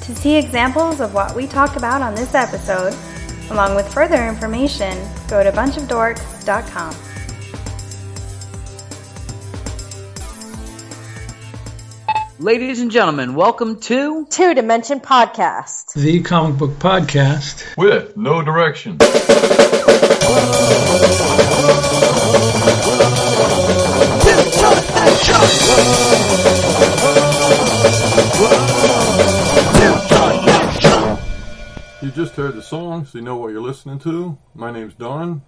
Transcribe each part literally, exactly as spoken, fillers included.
To see examples of what we talk about on this episode, along with further information, go to bunch of dorks dot com. Ladies and gentlemen, welcome to Two Dimension Podcast, the comic book podcast with no direction. You just heard the song, so you know what you're listening to. My name's Don.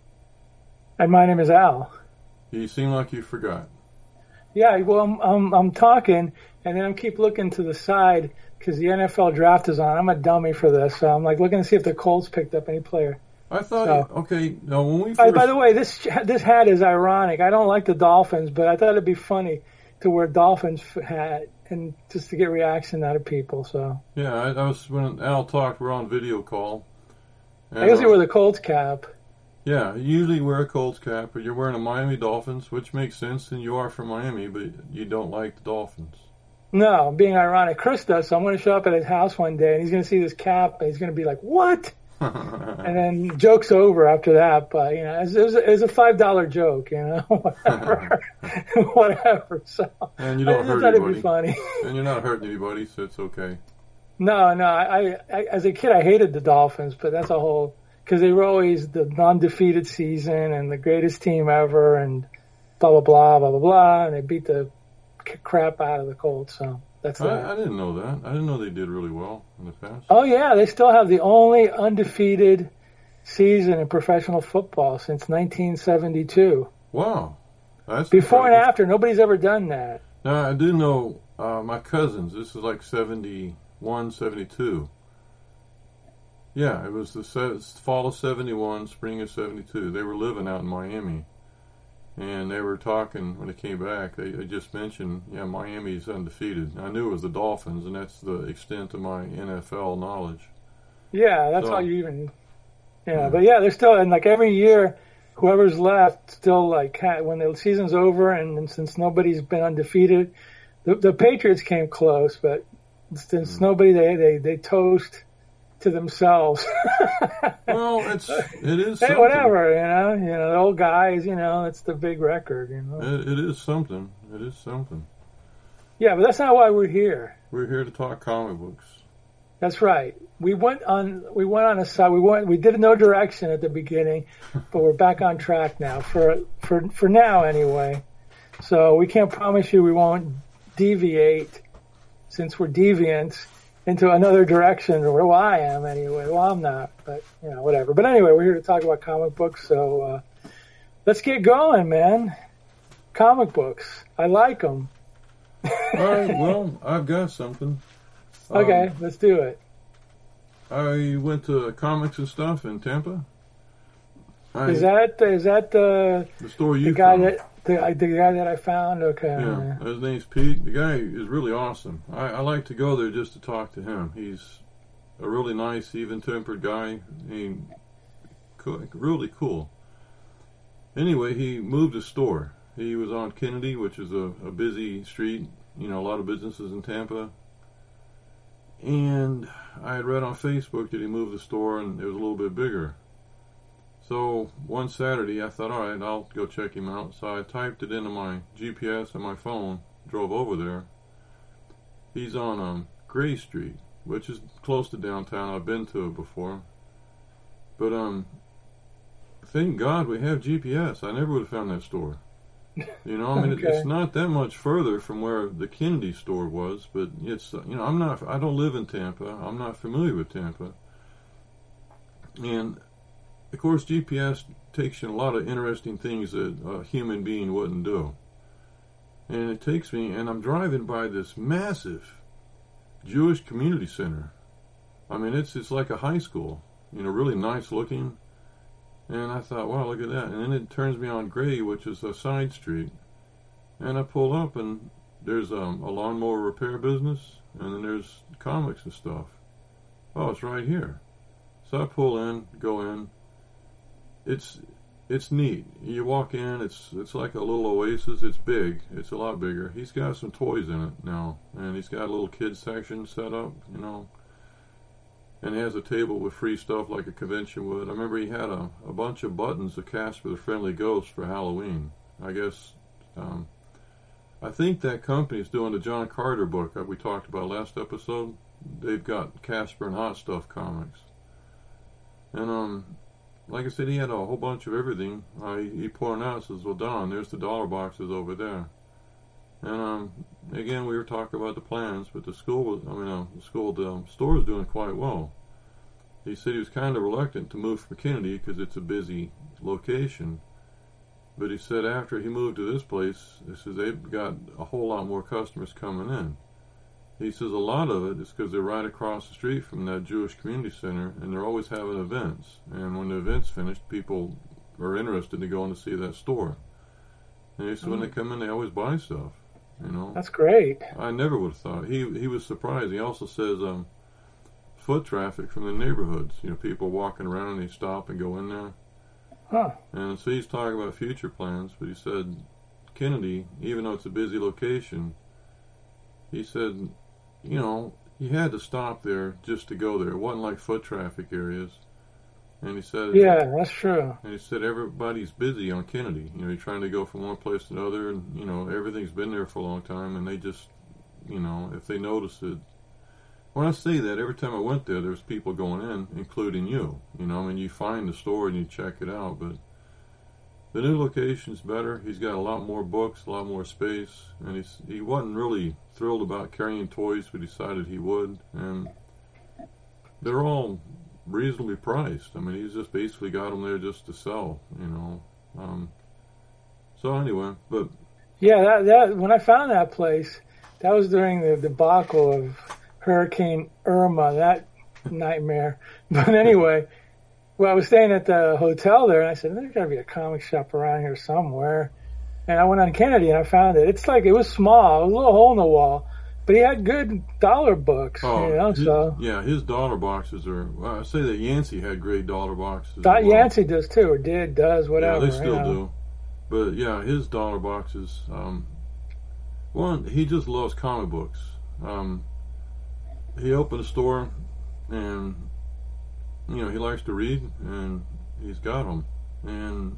And my name is Al. You seem like you forgot. Yeah, well, I'm, I'm, I'm talking, and then I keep looking to the side because the N F L draft is on. I'm a dummy for this, so I'm like looking to see if the Colts picked up any player. I thought, so. okay, no, when we first... By, by the way, this this hat is ironic. I don't like the Dolphins, but I thought it'd be funny to wear Dolphins hat and just to get reaction out of people. So yeah, I, I was when Al talked, we're on video call. I guess you wear the Colts cap. Yeah, you usually wear a Colts cap, but you're wearing a Miami Dolphins, which makes sense, and you are from Miami, but you don't like the Dolphins. No, I'm being ironic. Chris does, so I'm going to show up at his house one day, and he's going to see this cap, and he's going to be like, what? And then joke's over after that, but, you know, it's, it's, a, it's a five dollar joke, you know, whatever. whatever. So and you don't I hurt thought anybody. It'd be funny. And you're not hurting anybody, so it's okay. No, no, I, I, as a kid, I hated the Dolphins, but that's a whole... Because they were always the non-defeated season and the greatest team ever and blah, blah, blah, blah, blah, blah. And they beat the crap out of the Colts. So that's that. I, I didn't know that. I didn't know they did really well in the past. Oh, yeah. They still have the only undefeated season in professional football since nineteen seventy-two. Wow. That's Before incredible. and after, nobody's ever done that. Now, I do know uh, my cousins. This is like seventy-one, seventy-two. Yeah, it was the fall of seventy-one, spring of seventy-two. They were living out in Miami, and they were talking when they came back. They, they just mentioned, yeah, Miami's undefeated. I knew it was the Dolphins, and that's the extent of my N F L knowledge. Yeah, that's so, all you even... Yeah, yeah, but yeah, they're still... And like every year, whoever's left still like... When the season's over, and, and since nobody's been undefeated, the, the Patriots came close, but since mm. nobody... They, they, they toast... to themselves. Well, it's it is. Hey, something. whatever, you know, you know, the old guys, you know, it's the big record, you know. It, it is something. It is something. Yeah, but that's not why we're here. We're here to talk comic books. That's right. We went on. We went on a side. We went. We did no direction at the beginning, but we're back on track now. For for for now, anyway. So we can't promise you we won't deviate, since we're deviants, into another direction, or well, I am anyway. Well, I'm not, but, you know, whatever. But anyway, we're here to talk about comic books, so uh, let's get going, man. Comic books. I like them. All right, well, I've got something. Okay, um, let's do it. I went to Comics and Stuff in Tampa. I, Is that is that the, the store you the guy found. that the, the guy that I found? Okay. Yeah, his name's Pete. The guy is really awesome. I, I like to go there just to talk to him. He's a really nice, even-tempered guy. He, cool, really cool. Anyway, he moved his store. He was on Kennedy, which is a, a busy street. You know, a lot of businesses in Tampa. And I had read on Facebook that he moved the store and it was a little bit bigger. So one Saturday, I thought, all right, I'll go check him out. So I typed it into my G P S on my phone, drove over there. He's on um, Gray Street, which is close to downtown. I've been to it before. But um, thank God we have G P S. I never would have found that store. You know, I mean, okay. It's not that much further from where the Kennedy store was, but it's, you know, I'm not, I don't live in Tampa. I'm not familiar with Tampa. And of course, G P S takes you in a lot of interesting things that a human being wouldn't do. And it takes me, and I'm driving by this massive Jewish community center. I mean, it's it's like a high school, you know, really nice looking. And I thought, wow, look at that. And then it turns me on Gray, which is a side street. And I pull up, and there's um, a lawnmower repair business, and then there's comics and stuff. Oh, it's right here. So I pull in, go in. It's it's neat. You walk in, it's it's like a little oasis. It's big. It's a lot bigger. He's got some toys in it now, and he's got a little kids section set up, you know. And he has a table with free stuff like a convention would. I remember he had a, a bunch of buttons of Casper the Friendly Ghost for Halloween. I guess, um, I think that company is doing the John Carter book that we talked about last episode. They've got Casper and Hot Stuff comics. And, um, like I said, he had a whole bunch of everything. Uh, he, he pointed out, says, well, Don, there's the dollar boxes over there. And, um, again, we were talking about the plans, but the school, I mean, uh, the school, the um, store is doing quite well. He said he was kind of reluctant to move from Kennedy because it's a busy location. But he said after he moved to this place, he says they've got a whole lot more customers coming in. He says a lot of it is because they're right across the street from that Jewish community center, and they're always having events. And when the event's finished, people are interested in going to see that store. And he said mm. when they come in, they always buy stuff. You know, that's great. I never would have thought. He he was surprised. He also says um, foot traffic from the neighborhoods. You know, people walking around and they stop and go in there. Huh. And so he's talking about future plans, but he said Kennedy, even though it's a busy location, he said, you know, you had to stop there just to go there. It wasn't like foot traffic areas. And he said, yeah, that's true. And he said everybody's busy on Kennedy. You know, you're trying to go from one place to another, and you know everything's been there for a long time, and they just, you know, if they notice it. When I say that, every time I went there, there's people going in, including you. You know, I mean, you find the store and you check it out, but the new location's better. He's got a lot more books, a lot more space, and he's he wasn't really thrilled about carrying toys, but decided he would, and they're all reasonably priced. I mean, he's just basically got them there just to sell, you know. Um, so anyway, but yeah, that that when I found that place, that was during the debacle of Hurricane Irma, that nightmare. But anyway, well, I was staying at the hotel there, and I said, there's got to be a comic shop around here somewhere. And I went on Kennedy, and I found it. It's like, it was small, a little hole in the wall. But he had good dollar books, oh, you know, his, so. Yeah, his dollar boxes are, well, I say that Yancey had great dollar boxes. Do- well. Yancey does too, or did, does, whatever. Yeah, they still you know. do. But yeah, his dollar boxes, um, one, he just loves comic books. Um, he opened a store, and, you know, he likes to read, and he's got them. And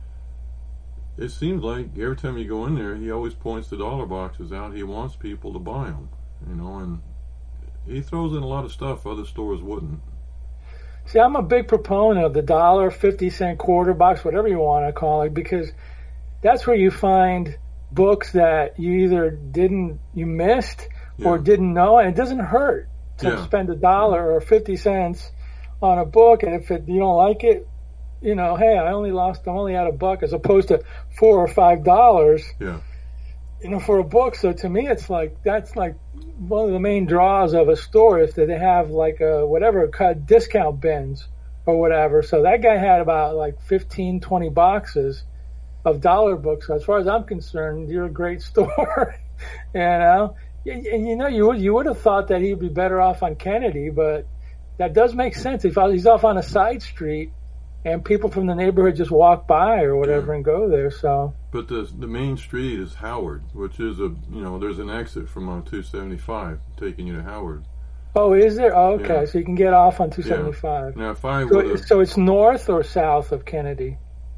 it seems like every time you go in there, he always points the dollar boxes out. He wants people to buy them, you know, and he throws in a lot of stuff other stores wouldn't. See, I'm a big proponent of the dollar, fifty cent quarter box, whatever you want to call it, because that's where you find books that you either didn't, you missed Yeah. or didn't know, and it doesn't hurt to Yeah. spend a dollar or fifty cents on a book, and if it, you don't like it, you know, hey, I only lost, I'm only out a buck, as opposed to four or five dollars, Yeah. you know, for a book. So to me, it's like, that's like one of the main draws of a store is that they have like a, whatever, cut discount bins or whatever. So that guy had about like fifteen, twenty boxes of dollar books. So as far as I'm concerned, you're a great store, you know. And you know, you would, you would have thought that he'd be better off on Kennedy, but that does make sense. If he's off on a side street, and people from the neighborhood just walk by or whatever Yeah. and go there. So, But the the main street is Howard, which is a, you know, there's an exit from on two seventy-five taking you to Howard. oh, is there? Oh, okay, Yeah. so you can get off on two seventy-five. Now, if I So, would it- have, so it's north or south of Kennedy?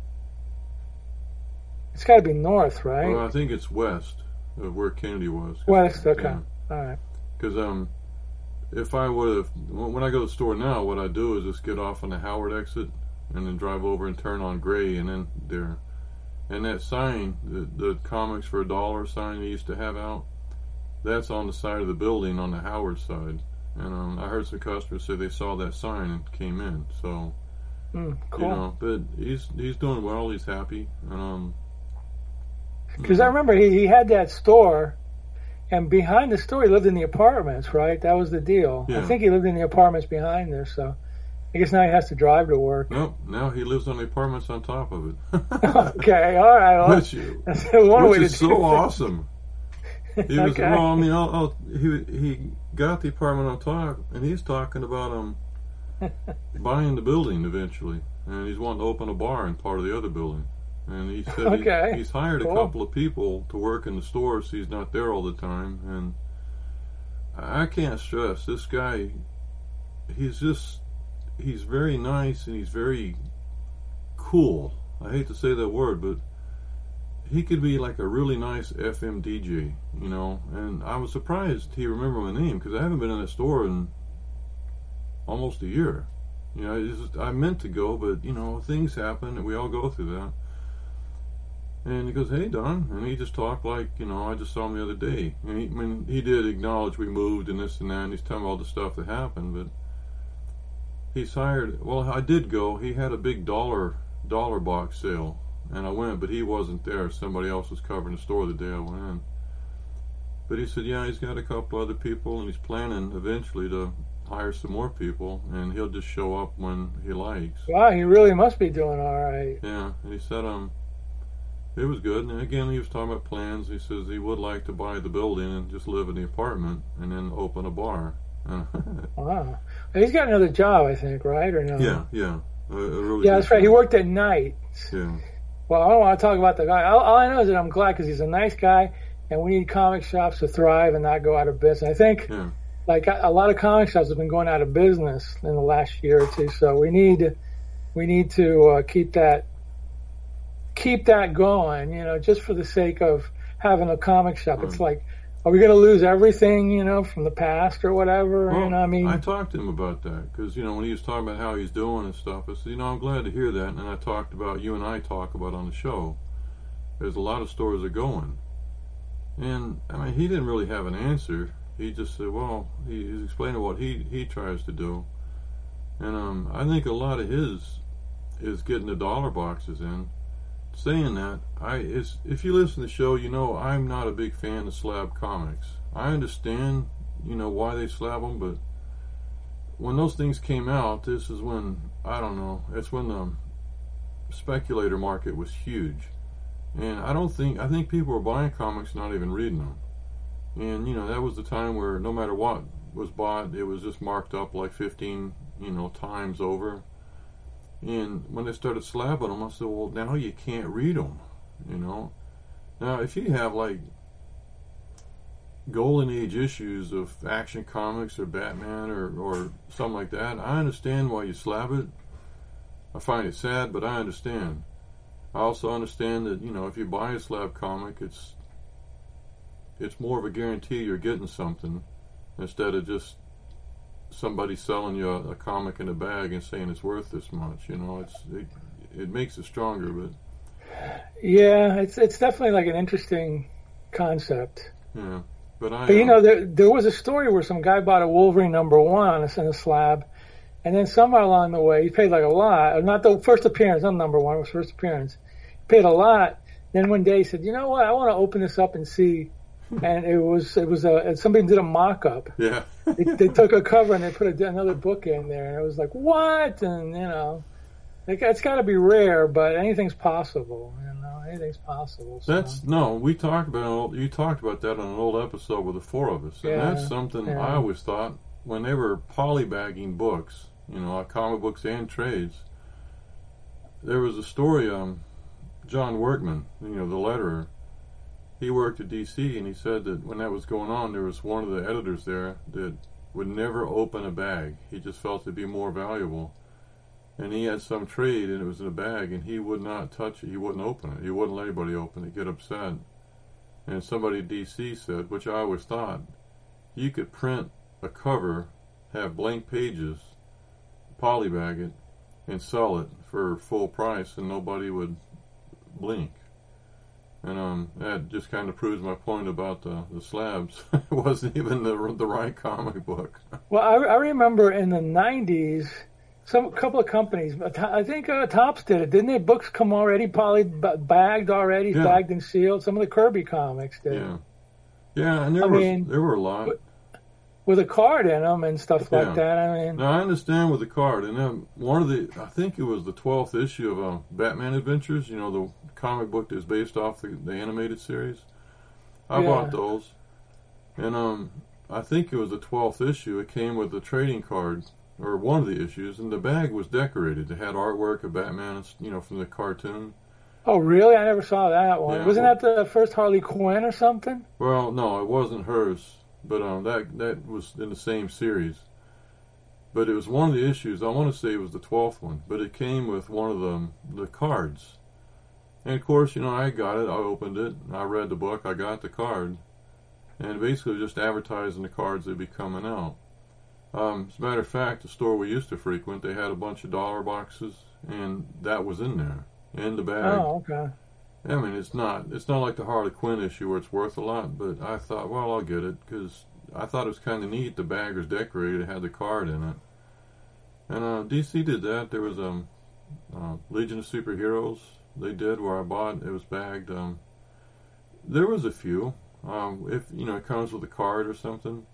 It's got to be north, right? well, I think it's west of where Kennedy was. West, okay. Yeah. All right. Because um, if I would have, when I go to the store now, what I do is just get off on the Howard exit and then drive over and turn on Gray, and then there. And that sign, the, the comics for a dollar sign they used to have out, that's on the side of the building on the Howard side. And um, I heard some customers say they saw that sign and came in. So, Mm, cool. you know, but he's he's doing well. He's happy. And um, Because I remember he, he had that store, and behind the store he lived in the apartments, right? That was the deal. Yeah. I think he lived in the apartments behind there, so I guess now he has to drive to work. nope. Now he lives on the apartments on top of it. Okay, all right. Well, Which, that's one way which is to so do it. awesome. He was, Okay. well, I mean, I'll, I'll, he he got the apartment on top, and he's talking about um buying the building eventually. and he's wanting to open a bar in part of the other building. And he said okay. he, he's hired cool. a couple of people to work in the store, so he's not there all the time. And I can't stress, this guy, he's just, he's very nice and he's very cool. I hate to say that word, but he could be like a really nice F M D J, you know. And I was surprised he remembered my name, because I haven't been in that store in almost a year. You know, it's just, I meant to go, but, you know, things happen, and we all go through that. And he goes, "Hey, Don," and he just talked like, you know, I just saw him the other day. And he, I mean, he did acknowledge we moved and this and that, and he's telling me all the stuff that happened, but he's hired, well, I did go, he had a big dollar, dollar box sale, and I went, but he wasn't there. Somebody else was covering the store the day I went in. But he said, yeah, he's got a couple other people, and he's planning eventually to hire some more people, and he'll just show up when he likes. Wow, he really must be doing all right. Yeah, and he said, um, it was good. And again, he was talking about plans. He says he would like to buy the building and just live in the apartment and then open a bar. Wow. He's got another job, I think, right? Or no? Yeah, yeah. A, a really yeah, that's right. job. He worked at night. Yeah. Well, I don't want to talk about the guy. All, all I know is that I'm glad, because he's a nice guy, and we need comic shops to thrive and not go out of business. I think, yeah. like, a, a lot of comic shops have been going out of business in the last year or two, so we need we need to uh, keep that keep that going, you know, just for the sake of having a comic shop. Right. It's like, are we going to lose everything, you know, from the past or whatever? Well, you know, I mean, I talked to him about that, because, you know, when he was talking about how he's doing and stuff, I said, you know, I'm glad to hear that. And I talked about, you and I talk about on the show, there's a lot of stores are going. And, I mean, he didn't really have an answer. He just said, well, he, he's explaining what he, he tries to do. And um, I think a lot of his is getting the dollar boxes in. Saying that, I is if you listen to the show, you know I'm not a big fan of slab comics. I understand, you know, why they slab them, but when those things came out, this is when, I don't know, it's when the speculator market was huge. And I don't think, I think people were buying comics, not even reading them. And, you know, that was the time where no matter what was bought, it was just marked up like fifteen, you know, times over. And when they started slabbing them, I said, well, now you can't read them, you know. Now, if you have, like, golden age issues of Action Comics or Batman or, or something like that, I understand why you slab it. I find it sad, but I understand. I also understand that, you know, if you buy a slab comic, it's it's more of a guarantee you're getting something instead of just somebody selling you a, a comic in a bag and saying it's worth this much. You know, it's it, it makes it stronger, but yeah, it's it's definitely like an interesting concept. Yeah, but I. But you uh, know, there there was a story where some guy bought a Wolverine number one on a, in a slab, and then somewhere along the way he paid like a lot. Not the first appearance, not number one, it was first appearance. He paid a lot. Then one day he said, "You know what? I want to open this up and see." And it was it was a somebody did a mock-up. Yeah. they, they took a cover and they put a, another book in there, and it was like, what? And you know, it, it's got to be rare, but anything's possible. You know, anything's possible. So. That's no. We talked about you talked about that on an old episode with the four of us, and Yeah, that's something yeah. I always thought when they were polybagging books, you know, comic books and trades. There was a story. Um, John Workman, you know, the letterer. He worked at D C, and he said that when that was going on, there was one of the editors there that would never open a bag. He just felt it'd be more valuable. And he had some trade, and it was in a bag, and he would not touch it. He wouldn't open it. He wouldn't let anybody open it, get upset. And somebody at D C said, which I always thought, you could print a cover, have blank pages, polybag it, and sell it for full price, and nobody would blink. And um, that just kind of proves my point about the, the slabs. It wasn't even the the right comic book. Well, I, I remember in the nineties, some couple of companies, I think uh, Topps did it, didn't they? Books come already poly bagged already, Yeah. bagged and sealed. Some of the Kirby comics did, Yeah, yeah, and there I was mean, there were a lot. with a card in them and stuff like Yeah. that. I mean, Now I understand with the card, and then one of the I think it was the twelfth issue of uh, Batman Adventures. You know, the comic book that's based off the, the animated series. I Yeah. bought those, and um, I think it was the twelfth issue. It came with a trading card or one of the issues, and the bag was decorated. It had artwork of Batman, you know, from the cartoon. Oh, really? I never saw that one. Yeah, Wasn't well, that the first Harley Quinn or something? Well, no, it wasn't hers, but um, that that was in the same series. But it was one of the issues. I want to say it was the twelfth one, but it came with one of the the cards. And of course, you know, I got it. I opened it. I read the book. I got the card, and basically just advertising the cards that'd be coming out. Um, as a matter of fact, the store we used to frequent, they had a bunch of dollar boxes, and that was in there in the bag. Oh, okay. I mean, it's not it's not like the Harley Quinn issue where it's worth a lot, but I thought, well, I'll get it because I thought it was kind of neat. The bag was decorated; it had the card in it, and uh, D C did that. There was um, uh, Legion of Superheroes. They did where I bought it was bagged. Um, there was a few. Um, if you know, it comes with a card or something,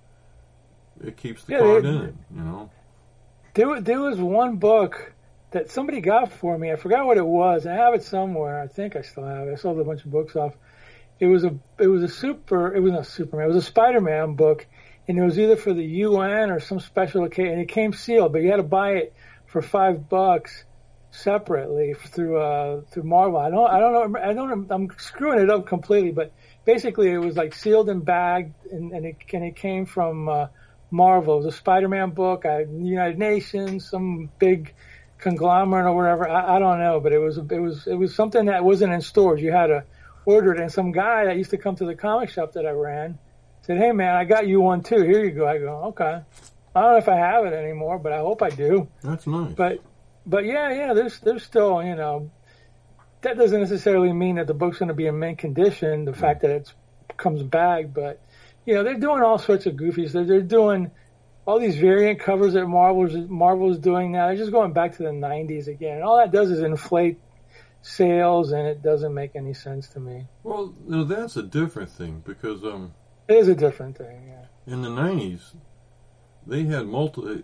it keeps the Yeah, card they- in it. You know. There, wa- there was one book that somebody got for me. I forgot what it was. I have it somewhere. I think I still have it. I sold a bunch of books off. It was a it was a super. It was not Superman. It was a Spider-Man book, and it was either for the U N or some special occasion. And it came sealed, but you had to buy it for five bucks separately through uh through Marvel. I don't I don't know. I don't. I'm screwing it up completely, but basically it was like sealed and bagged, and, and it and it came from uh, Marvel. It was a Spider-Man book. I, United Nations, some big conglomerate or whatever. I, I don't know, but it was it was it was something that wasn't in stores. You had to order it, and some guy that used to come to the comic shop that I ran said, "Hey man, I got you one too. Here you go." I go, "Okay." I don't know if I have it anymore, but I hope I do. That's nice. But but yeah, yeah, there's there's still, you know, that doesn't necessarily mean that the book's going to be in mint condition. The fact that it comes back, but you know, they're doing all sorts of goofies. They're, they're doing all these variant covers that Marvel's Marvel's doing now. They're just going back to the nineties again. And all that does is inflate sales, and it doesn't make any sense to me. Well, you know, that's a different thing because um, It is a different thing. Yeah. in the nineties, they had multi.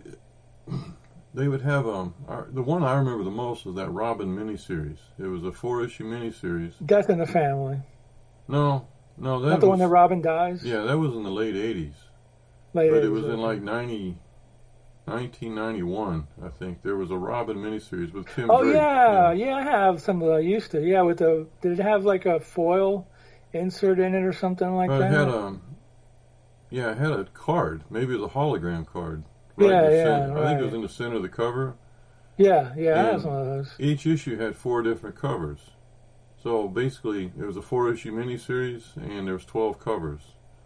They would have um our, the one I remember the most was that Robin miniseries. It was a four issue miniseries. Death in the Family. No, no, that Not the was, one that Robin dies. yeah, that was in the late eighties. Late But it eighties, was in okay. like ninety, nineteen ninety-one, I think. There was a Robin miniseries with Tim Oh Drake. yeah, yeah, I have some of the I used to. Yeah, with the did it have like a foil insert in it or something like But that? it had um, yeah, it had a card. Maybe it was a hologram card. Yeah, in the yeah, center. I think it was right. in the center of the cover. yeah, yeah, I have And some of those. Each issue had four different covers. So basically, it was a four-issue miniseries, and there was twelve covers.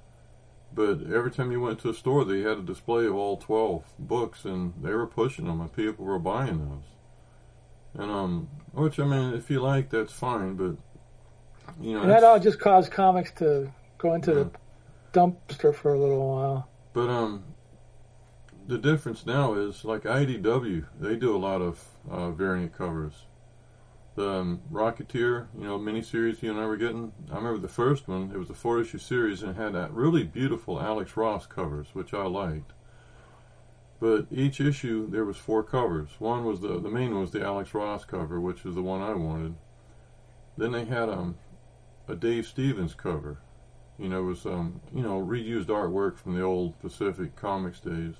But every time you went to a store, they had a display of all twelve books, and they were pushing them, and people were buying those. And um, which I mean, if you like, that's fine. But you know, And that it's- all just caused comics to go into the dumpster for a little while. But um, the difference now is like I D W. They do a lot of uh, variant covers. The um, Rocketeer, you know, miniseries you and I were getting. I remember the first one. It was a four-issue series and it had that really beautiful Alex Ross covers, which I liked. But each issue there was four covers. One was the the main one was the Alex Ross cover, which is the one I wanted. Then they had um a Dave Stevens cover. You know, it was um you know reused artwork from the old Pacific Comics days.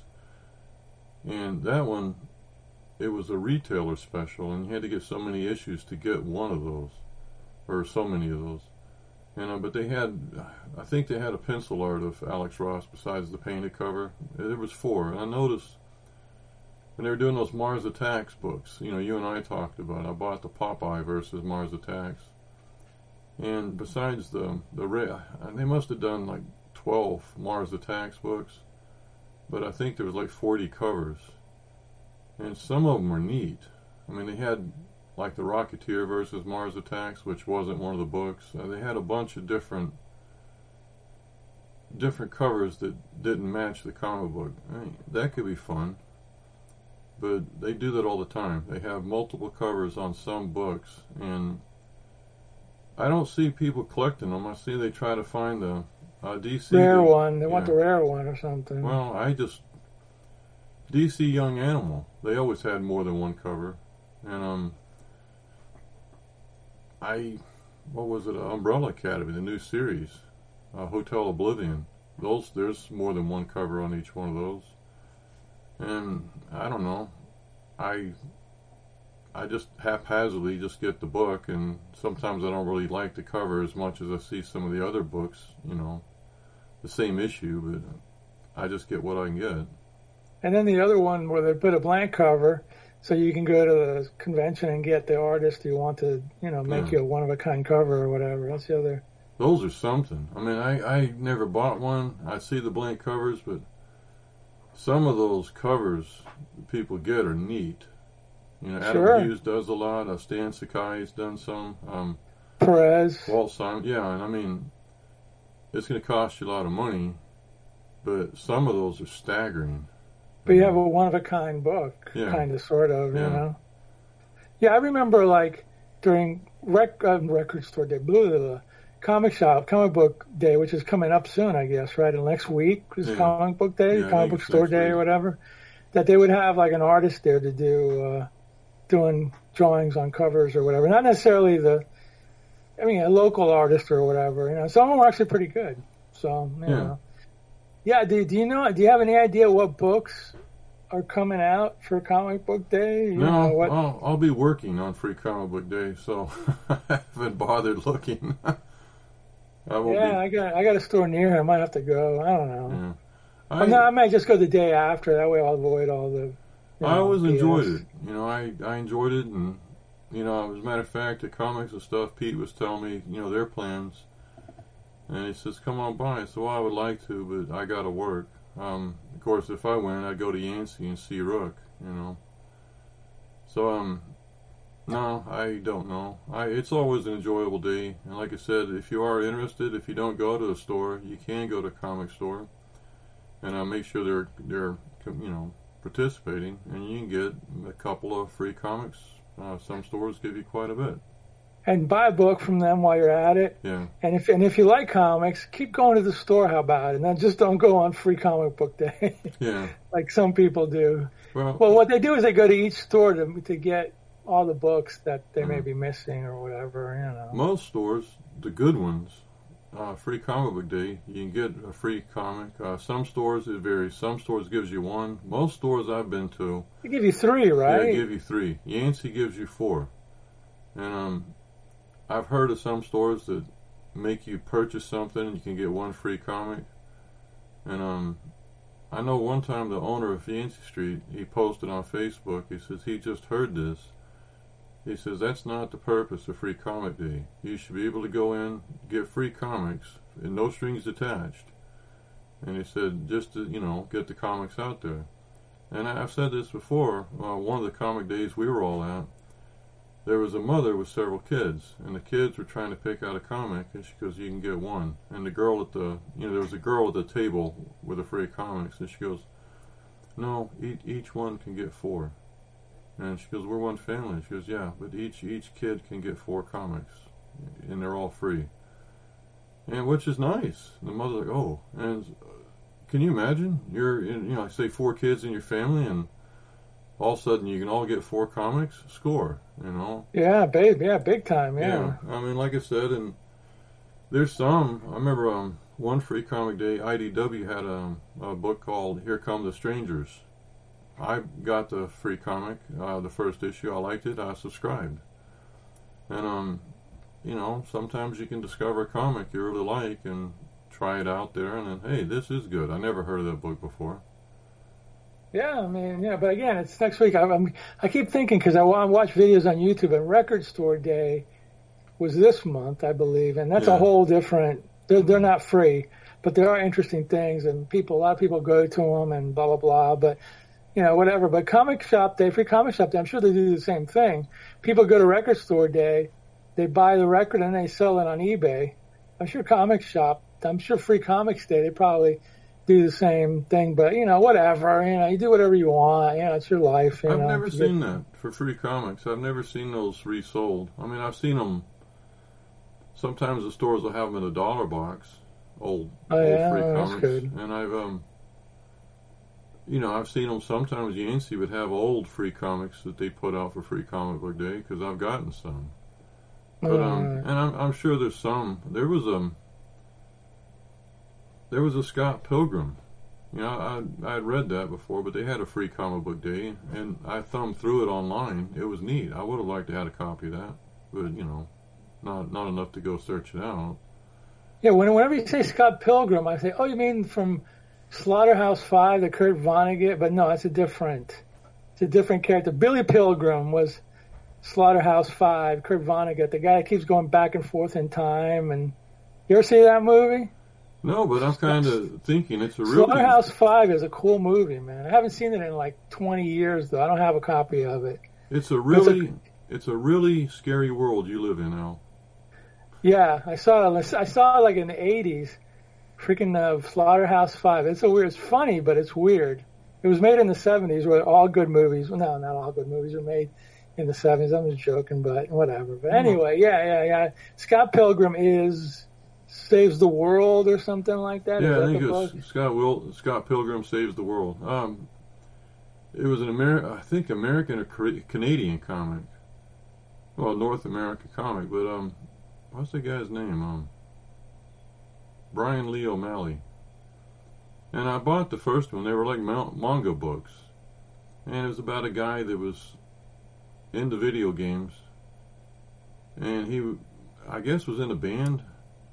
And that one, it was a retailer special, and you had to get so many issues to get one of those, or so many of those. And uh, but they had, I think they had a pencil art of Alex Ross besides the painted cover. There was four, and I noticed when they were doing those Mars Attacks books. You know, you and I talked about. I bought the Popeye versus Mars Attacks, and besides the the ra- they must have done like twelve Mars Attacks books. But I think there was like forty covers. And some of them were neat. I mean, they had like the Rocketeer versus Mars Attacks, which wasn't one of the books. Uh, they had a bunch of different different covers that didn't match the comic book. I mean, that could be fun. But they do that all the time. They have multiple covers on some books. And I don't see people collecting them. I see they try to find the uh, D C. Rare they- one. They want yeah. the rare one or something. Well, I just D C Young Animal. They always had more than one cover, and um, I what was it? Uh, Umbrella Academy, the new series, uh, Hotel Oblivion. Those there's more than one cover on each one of those, and I don't know, I I just haphazardly just get the book, and sometimes I don't really like the cover as much as I see some of the other books, you know, the same issue, but I just get what I can get. And then the other one where they put a blank cover, so you can go to the convention and get the artist you want to, you know, make Yeah. you a one-of-a-kind cover or whatever. That's the other. Those are something. I mean, I, I never bought one. I see the blank covers, but some of those covers people get are neat. You know, Adam Sure. Hughes does a lot. Uh, Stan Sakai's done some. Um, Perez. Walt Simon, yeah, and I mean, it's going to cost you a lot of money, but some of those are staggering. But you have a one-of-a-kind book, Yeah. kind of, sort of, Yeah. you know. Yeah, I remember, like, during rec- uh, record store day, Blue, the comic shop, comic book day, which is coming up soon, I guess, right? And next week is Yeah. comic book day, Yeah, I comic think book it's store next day week. or whatever, that they would have, like, an artist there to do, uh, doing drawings on covers or whatever. Not necessarily the, I mean, a local artist or whatever, you know. Some of them are actually pretty good. So, you Yeah. know. Yeah, do, do you know, do you have any idea what books are coming out for comic book day? You know, No, what, I'll, I'll be working on Free Comic Book Day, so I haven't bothered looking. I won't yeah, be. I got I got a store near here. I might have to go. I don't know. Yeah. Well, I, no, I might just go the day after. That way I'll avoid all the. You I know, always B S. enjoyed it. You know, I, I enjoyed it, and you know, as a matter of fact, the comics and stuff. Pete was telling me, you know, their plans, and he says, "Come on by." So well, I would like to, but I got to work. Um, of course, if I went, I'd go to Yancey and see Rook. You know. So um, no, I don't know. I it's always an enjoyable day, and like I said, if you are interested, if you don't go to a store, you can go to a comic store, and uh, make sure they're they're you know. participating, and you can get a couple of free comics. Uh, some stores give you quite a bit. And buy a book from them while you're at it. Yeah, And if and if you like comics, keep going to the store. How about it? And then just don't go on Free Comic Book Day, yeah. like some people do. Well, Well, what they do is they go to each store to to get all the books that they may Mhm. be missing or whatever. You know. most stores, the good ones, uh, Free Comic Book Day, you can get a free comic. Uh, some stores it varies. Some stores gives you one. Most stores I've been to, They give you three, right? they give you three. Yancey gives you four. And um, I've heard of some stores that make you purchase something and you can get one free comic. And um, I know one time the owner of Yancey Street, he posted on Facebook, he says he just heard this. He says that's not the purpose of Free Comic Day. You should be able to go in, get free comics, and no strings attached. And he said just to, you know, get the comics out there. And I- I've said this before, uh, one of the comic days we were all at, there was a mother with several kids, and the kids were trying to pick out a comic, and she goes, you can get one. And the girl at the, you know, there was a girl at the table with the free comics, and she goes, no, each, each one can get four. And she goes, we're one family. She goes, yeah, but each each kid can get four comics, and they're all free. And which is nice. The mother's like, oh, and uh, can you imagine? You're, in, you know, say four kids in your family, and all of a sudden you can all get four comics. Score, you know. Yeah, babe. Yeah, big time. Yeah. I mean, like I said, and there's some. I remember um, one Free Comic Day, I D W had a, a book called Here Come the Strangers. I got the free comic, uh, the first issue. I liked it. I subscribed. And, um, you know, sometimes you can discover a comic you really like and try it out there, and then, hey, this is good. I never heard of that book before. Yeah, I mean, yeah, but again, it's next week. I, I'm, I keep thinking because I, wa- I watch videos on YouTube, and Record Store Day was this month, I believe, and that's Yeah. a whole different. They're they're not free, but there are interesting things, and people, a lot of people go to them, and blah blah blah. But you know, whatever. But Comic Shop Day, Free Comic Shop Day, I'm sure they do the same thing. People go to Record Store Day, they buy the record, and they sell it on eBay. I'm sure Comic Shop, I'm sure Free Comics Day, they probably do the same thing, but you know, whatever, you know, you do whatever you want, you know, it's your life. You I've know, never It's seen good. that for free comics. I've never seen those resold. I mean, I've seen them. Sometimes the stores will have them in a dollar box, old, Oh, old yeah? free Oh, that's comics. good. And I've, um, you know, I've seen them. Sometimes Yancey would have old free comics that they put out for Free Comic Book Day because I've gotten some. But um, Uh, and I'm, I'm sure there's some. There was um, there was a Scott Pilgrim You know, I I had read that before, but they had a free comic book day, and I thumbed through it online. It was neat. I would have liked to have had a copy of that, but you know, not not enough to go search it out. Yeah, whenever you say Scott Pilgrim, I say, oh, you mean from Slaughterhouse Five, the Kurt Vonnegut? But no, it's a different, it's a different character. Billy Pilgrim was Slaughterhouse Five, Kurt Vonnegut, the guy that keeps going back and forth in time. And you ever see that movie? No, but I'm kind of thinking it's a really... Slaughterhouse Five is a cool movie, man. I haven't seen it in like twenty years, though. I don't have a copy of it. It's a really, it's a, it's a really scary world you live in, Al. Yeah, I saw it. I saw it like in the eighties. Freaking uh, Slaughterhouse Five. It's a weird. It's funny, but it's weird. It was made in the seventies, where all good movies. Well, no, not all good movies are made in the seventies. I'm just joking, but whatever. But anyway, yeah, yeah, yeah. Scott Pilgrim is. Saves the world or something like that? Yeah, Is I think that it was Scott Will Scott Pilgrim Saves the World. Um, it was an Ameri- I think American or Canadian comic. Well, North American comic, but um, what's the guy's name? Um, Brian Lee O'Malley. And I bought the first one. They were like manga books, and it was about a guy that was into video games, and he, I guess, was in a band.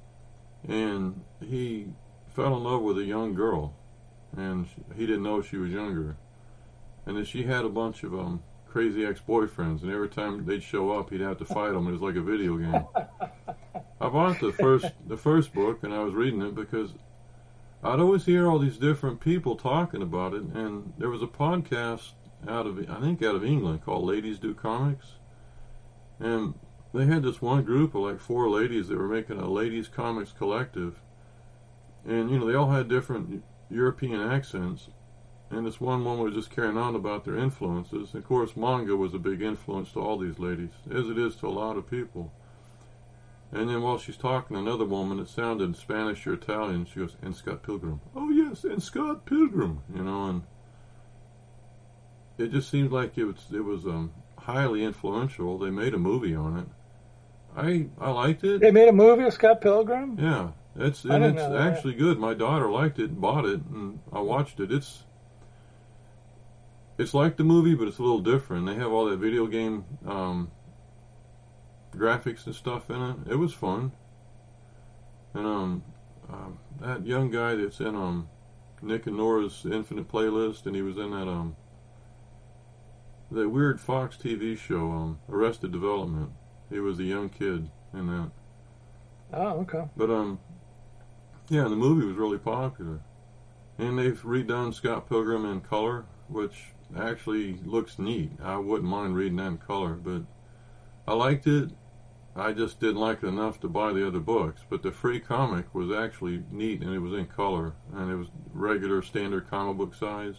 And he fell in love with a young girl, and he didn't know she was younger. And then she had a bunch of um, crazy ex-boyfriends, and every time they'd show up, he'd have to fight them. It was like a video game. I bought the first the first book, and I was reading it because I'd always hear all these different people talking about it. And there was a podcast out of I think out of England called Ladies Do Comics, and they had this one group of like four ladies that were making a ladies comics collective, and you know they all had different European accents, and this one woman was just carrying on about their influences. Of course, manga was a big influence to all these ladies, as it is to a lot of people. And then while she's talking to another woman, it sounded Spanish or Italian. She goes, "And Scott Pilgrim." Oh yes, and Scott Pilgrim. You know, and it just seemed like it was it was um, highly influential. They made a movie on it. I I liked it. They made a movie of Scott Pilgrim? Yeah, it's I and didn't it's know that. actually good. My daughter liked it and bought it, and I watched it. It's it's like the movie, but it's a little different. They have all that video game um, graphics and stuff in it. It was fun. And um, um, that young guy that's in um Nick and Nora's Infinite Playlist, and he was in that um that weird Fox T V show um Arrested Development. He was a young kid in that. Oh, okay. But um, yeah, the movie was really popular, and they've redone Scott Pilgrim in color, which actually looks neat. I wouldn't mind reading that in color, but I liked it. I just didn't like it enough to buy the other books. But the free comic was actually neat, and it was in color, and it was regular standard comic book size.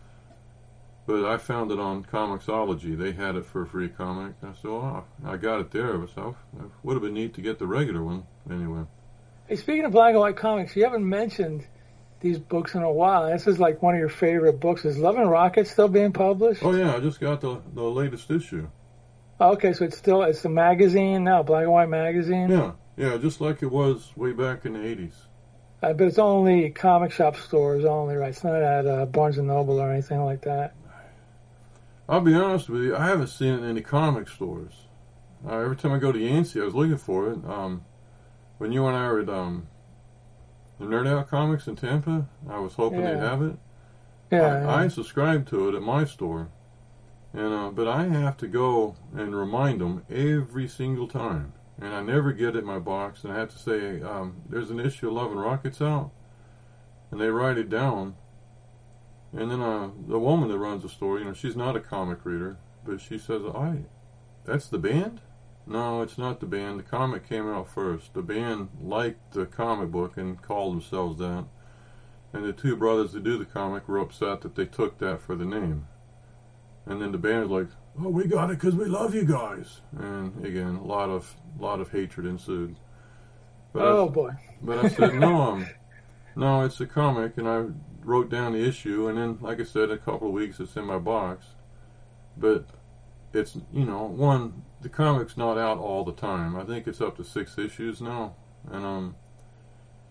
But I found it on Comixology. They had it for a free comic. I said, oh, I got it there. So it would have been neat to get the regular one. Anyway. Hey, speaking of black and white comics, you haven't mentioned these books in a while. This is like one of your favorite books. Is Love and Rockets still being published? Oh, yeah. I just got the, the latest issue. Oh, okay, so it's still, it's the magazine now, black and white magazine? Yeah. Yeah, just like it was way back in the eighties. Uh, but it's only comic shop stores only, right? It's not at uh, Barnes and Noble or anything like that. I'll be honest with you, I haven't seen it in any comic stores. Uh, every time I go to Yancey, I was looking for it. Um, when you and I were at um, the Nerd Out Comics in Tampa, I was hoping Yeah. they'd have it. Yeah. I, yeah. I subscribe to it at my store, and uh, but I have to go and remind them every single time, and I never get it in my box. And I have to say, um, "There's an issue of Love and Rockets out," and they write it down. And then uh, the woman that runs the store, you know, she's not a comic reader, but she says, "I, that's the band." No, it's not the band. The comic came out first. The band liked the comic book and called themselves that. And the two brothers that do the comic were upset that they took that for the name. And then the band was like, "Oh, we got it because we love you guys." And again, a lot of lot of hatred ensued. But oh, I, boy. But I said, no, um, no, it's a comic, and I wrote down the issue, and then, like I said, in a couple of weeks it's in my box. But it's, you know, one, the comic's not out all the time. I think it's up to six issues now. And um,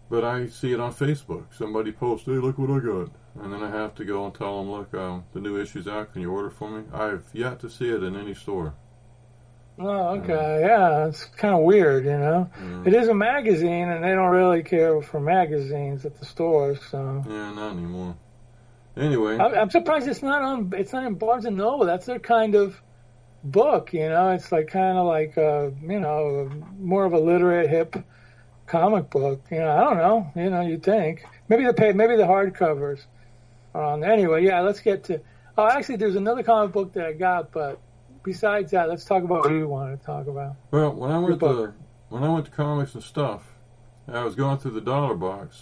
but I see it on Facebook. Somebody posts, hey, look what I got. And then I have to go and tell them, look, um, the new issue's out. Can you order for me? I've yet to see it in any store. Oh, okay. Yeah, it's kind of weird, you know. Yeah. It is a magazine, and they don't really care for magazines at the stores, so. Yeah, not anymore. Anyway. I'm, I'm surprised it's not on. It's not in Barnes and Noble. That's their kind of book, you know. It's like kind of like, uh, you know, more of a literate, hip comic book. You know, I don't know. You know, you'd think maybe the pay, maybe the hardcovers are on there. Anyway, yeah. Let's get to. Oh, actually, there's another comic book that I got, but. Besides that, let's talk about what you want to talk about. Well, when I went to when I went to Comics and Stuff, I was going through the dollar box,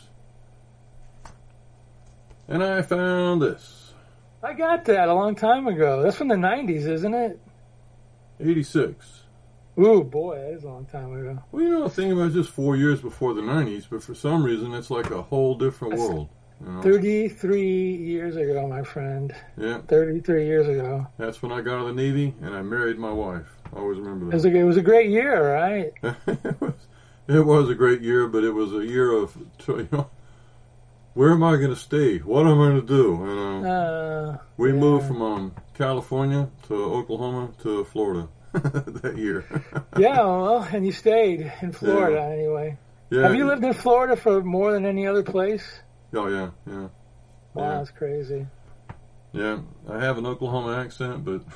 and I found this. I got that a long time ago. That's from the nineties, isn't it? eighty-six. Ooh, boy, that is a long time ago. Well, you know, the thing about it, just four years before the nineties, but for some reason, it's like a whole different That's world. You know? thirty-three years ago, my friend. Yeah. thirty-three years ago. That's when I got out of the Navy, and I married my wife. I always remember that. It was a, it was a great year, right? it, was, it was a great year, but it was a year of, you know, where am I going to stay? What am I going to do? And, um, uh, we yeah. moved from um, California to Oklahoma to Florida that year. Yeah, well, and you stayed in Florida Yeah. anyway. Yeah. Have you lived in Florida for more than any other place? Oh, yeah, yeah. Wow, yeah. that's crazy. Yeah, I have an Oklahoma accent, but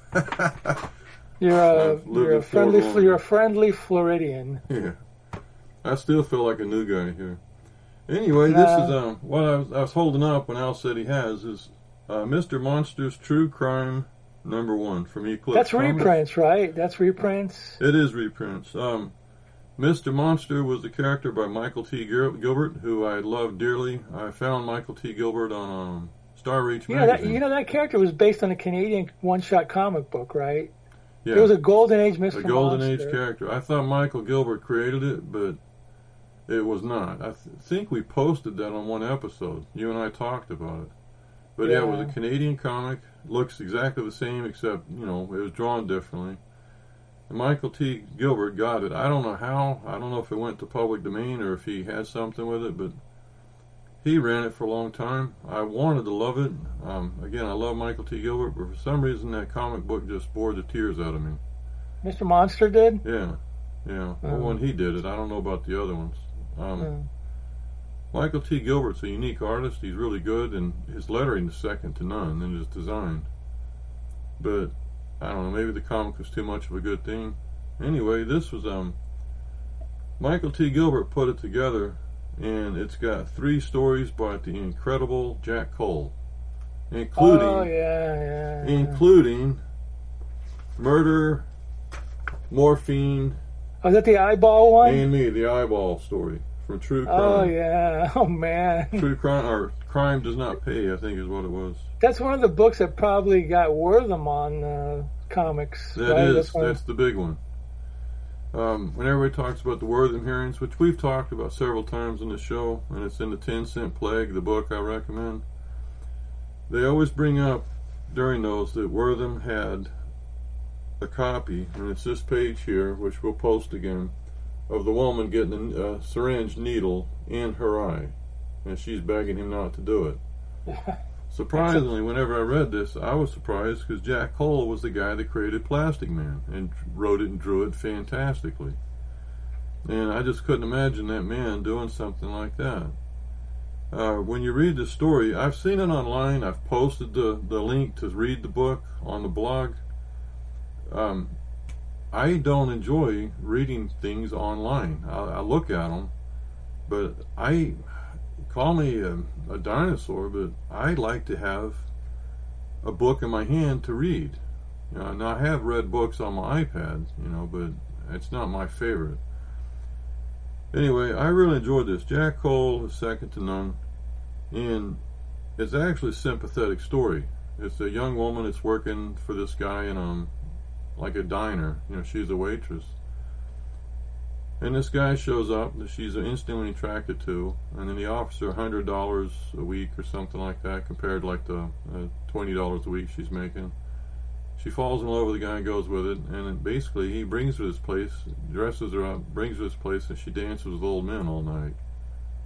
You're a I've lived you're in a friendly Florida. you're a friendly Floridian. yeah, I still feel like a new guy here. Anyway, No. this is um, what I was, I was holding up when Al said he has is uh, Mister Monster's True Crime number one from Eclipse. That's Comics. reprints, right? That's reprints. It is reprints. Um, Mister Monster was a character by Michael T. Gil- Gilbert, who I loved dearly. I found Michael T. Gilbert on um, Star Reach You know, that, magazine. you know that character was based on a Canadian one-shot comic book, right? yeah, It was a Golden Age Mister a Golden Monster. Age character. I thought Michael Gilbert created it, but it was not. I th- think we posted that on one episode. You and I talked about it. But yeah, it was Yeah. a Canadian comic. Looks exactly the same, except, you know, it was drawn differently. And Michael T. Gilbert got it. I don't know how. I don't know if it went to public domain or if he had something with it, but he ran it for a long time. I wanted to love it. Um, again, I love Michael T. Gilbert, but for some reason that comic book just bored the tears out of me. Mister Monster did? Yeah, yeah. Well, Oh. when he did it, I don't know about the other ones. Um, Mm. Michael T. Gilbert's a unique artist. He's really good, and his lettering is second to none in his design. But I don't know. Maybe the comic was too much of a good thing. Anyway, this was um. Michael T. Gilbert put it together, and it's got three stories by the incredible Jack Cole, including Oh, yeah, yeah. yeah. including Murder, Morphine, Oh, is that the eyeball one? and Me, the eyeball story from True Crime. Oh, yeah. Oh, man. True Crime, or Crime Does Not Pay, I think is what it was. That's one of the books that probably got Wortham on uh, comics. That right? is, That's one- that's the big one. Um, when everybody talks about the Wortham hearings, which we've talked about several times on the show, and it's in the ten cent Plague, the book I recommend, they always bring up during those that Wortham had a copy, and it's this page here, which we'll post again, of the woman getting a uh, syringe needle in her eye, and she's begging him not to do it. Surprisingly, whenever I read this, I was surprised because Jack Cole was the guy that created Plastic Man and wrote it and drew it fantastically. And I just couldn't imagine that man doing something like that. Uh, when you read the story, I've seen it online. I've posted the, the link to read the book on the blog. Um, I don't enjoy reading things online. I, I look at them, but I... Call me a, a dinosaur, but I like to have a book in my hand to read. You know, and I have read books on my iPad, you know, but it's not my favorite. Anyway, I really enjoyed this. Jack Cole is second to none, and it's actually a sympathetic story. It's a young woman that's working for this guy in um like a diner. You know, she's a waitress. And this guy shows up that she's instantly attracted to, and then he offers her one hundred dollars a week or something like that, compared to like the uh, twenty dollars a week she's making. She falls in love with the guy and goes with it, and then basically he brings her to this place, dresses her up, brings her to this place, and she dances with old men all night.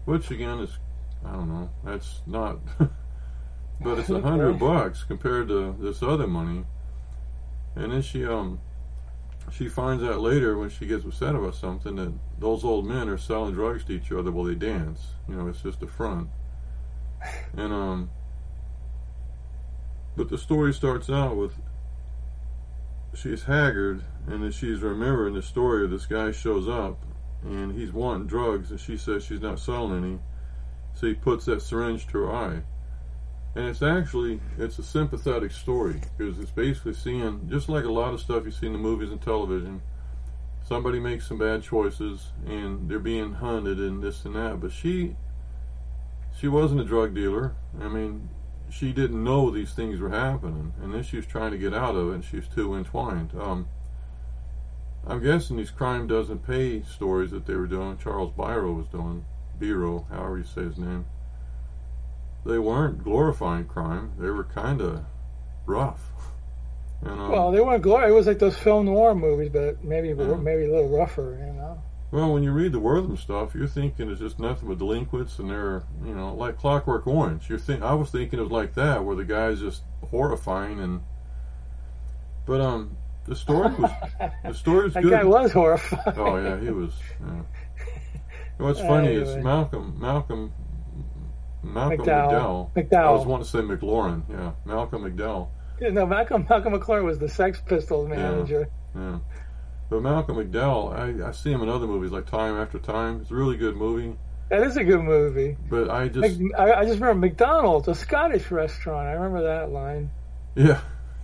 which again is, I don't know, that's not, but it's a hundred bucks compared to this other money. And then she um she finds out later when she gets upset about something that those old men are selling drugs to each other while they dance. You know, it's just a front. And um, but the story starts out with she's haggard, and then she's remembering the story of this guy shows up, and he's wanting drugs, and she says she's not selling any, so he puts that syringe to her eye. And it's actually, it's a sympathetic story, because it's basically seeing, just like a lot of stuff you see in the movies and television, somebody makes some bad choices, and they're being hunted and this and that, but she, she wasn't a drug dealer. I mean, she didn't know these things were happening, and then she was trying to get out of it, and she was too entwined. Um, I'm guessing these crime doesn't pay stories that they were doing, Charles Biro was doing, Biro, however you say his name. They weren't glorifying crime. They were kind of rough. And, um, well, they weren't glorious. It was like those film noir movies, but maybe yeah. maybe a little rougher, you know. Well, when you read the Wortham stuff, you're thinking it's just nothing but delinquents, and they're, you know, like Clockwork Orange. You're think I was thinking it was like that, where the guy's just horrifying, and but um, the story was the story was that good. That guy was horrifying. Oh yeah, he was. Yeah. What's funny anyway. is Malcolm Malcolm. Malcolm McDowell. McDowell. McDowell. I was wanting to say McLaurin. Yeah, Malcolm McDowell. Yeah, no, Malcolm Malcolm McLaurin was the Sex Pistols manager. Yeah, yeah. But Malcolm McDowell, I, I see him in other movies like Time After Time. It's a really good movie. That is a good movie. But I just, Mc, I, I just remember McDonald's, a Scottish restaurant. I remember that line. Yeah.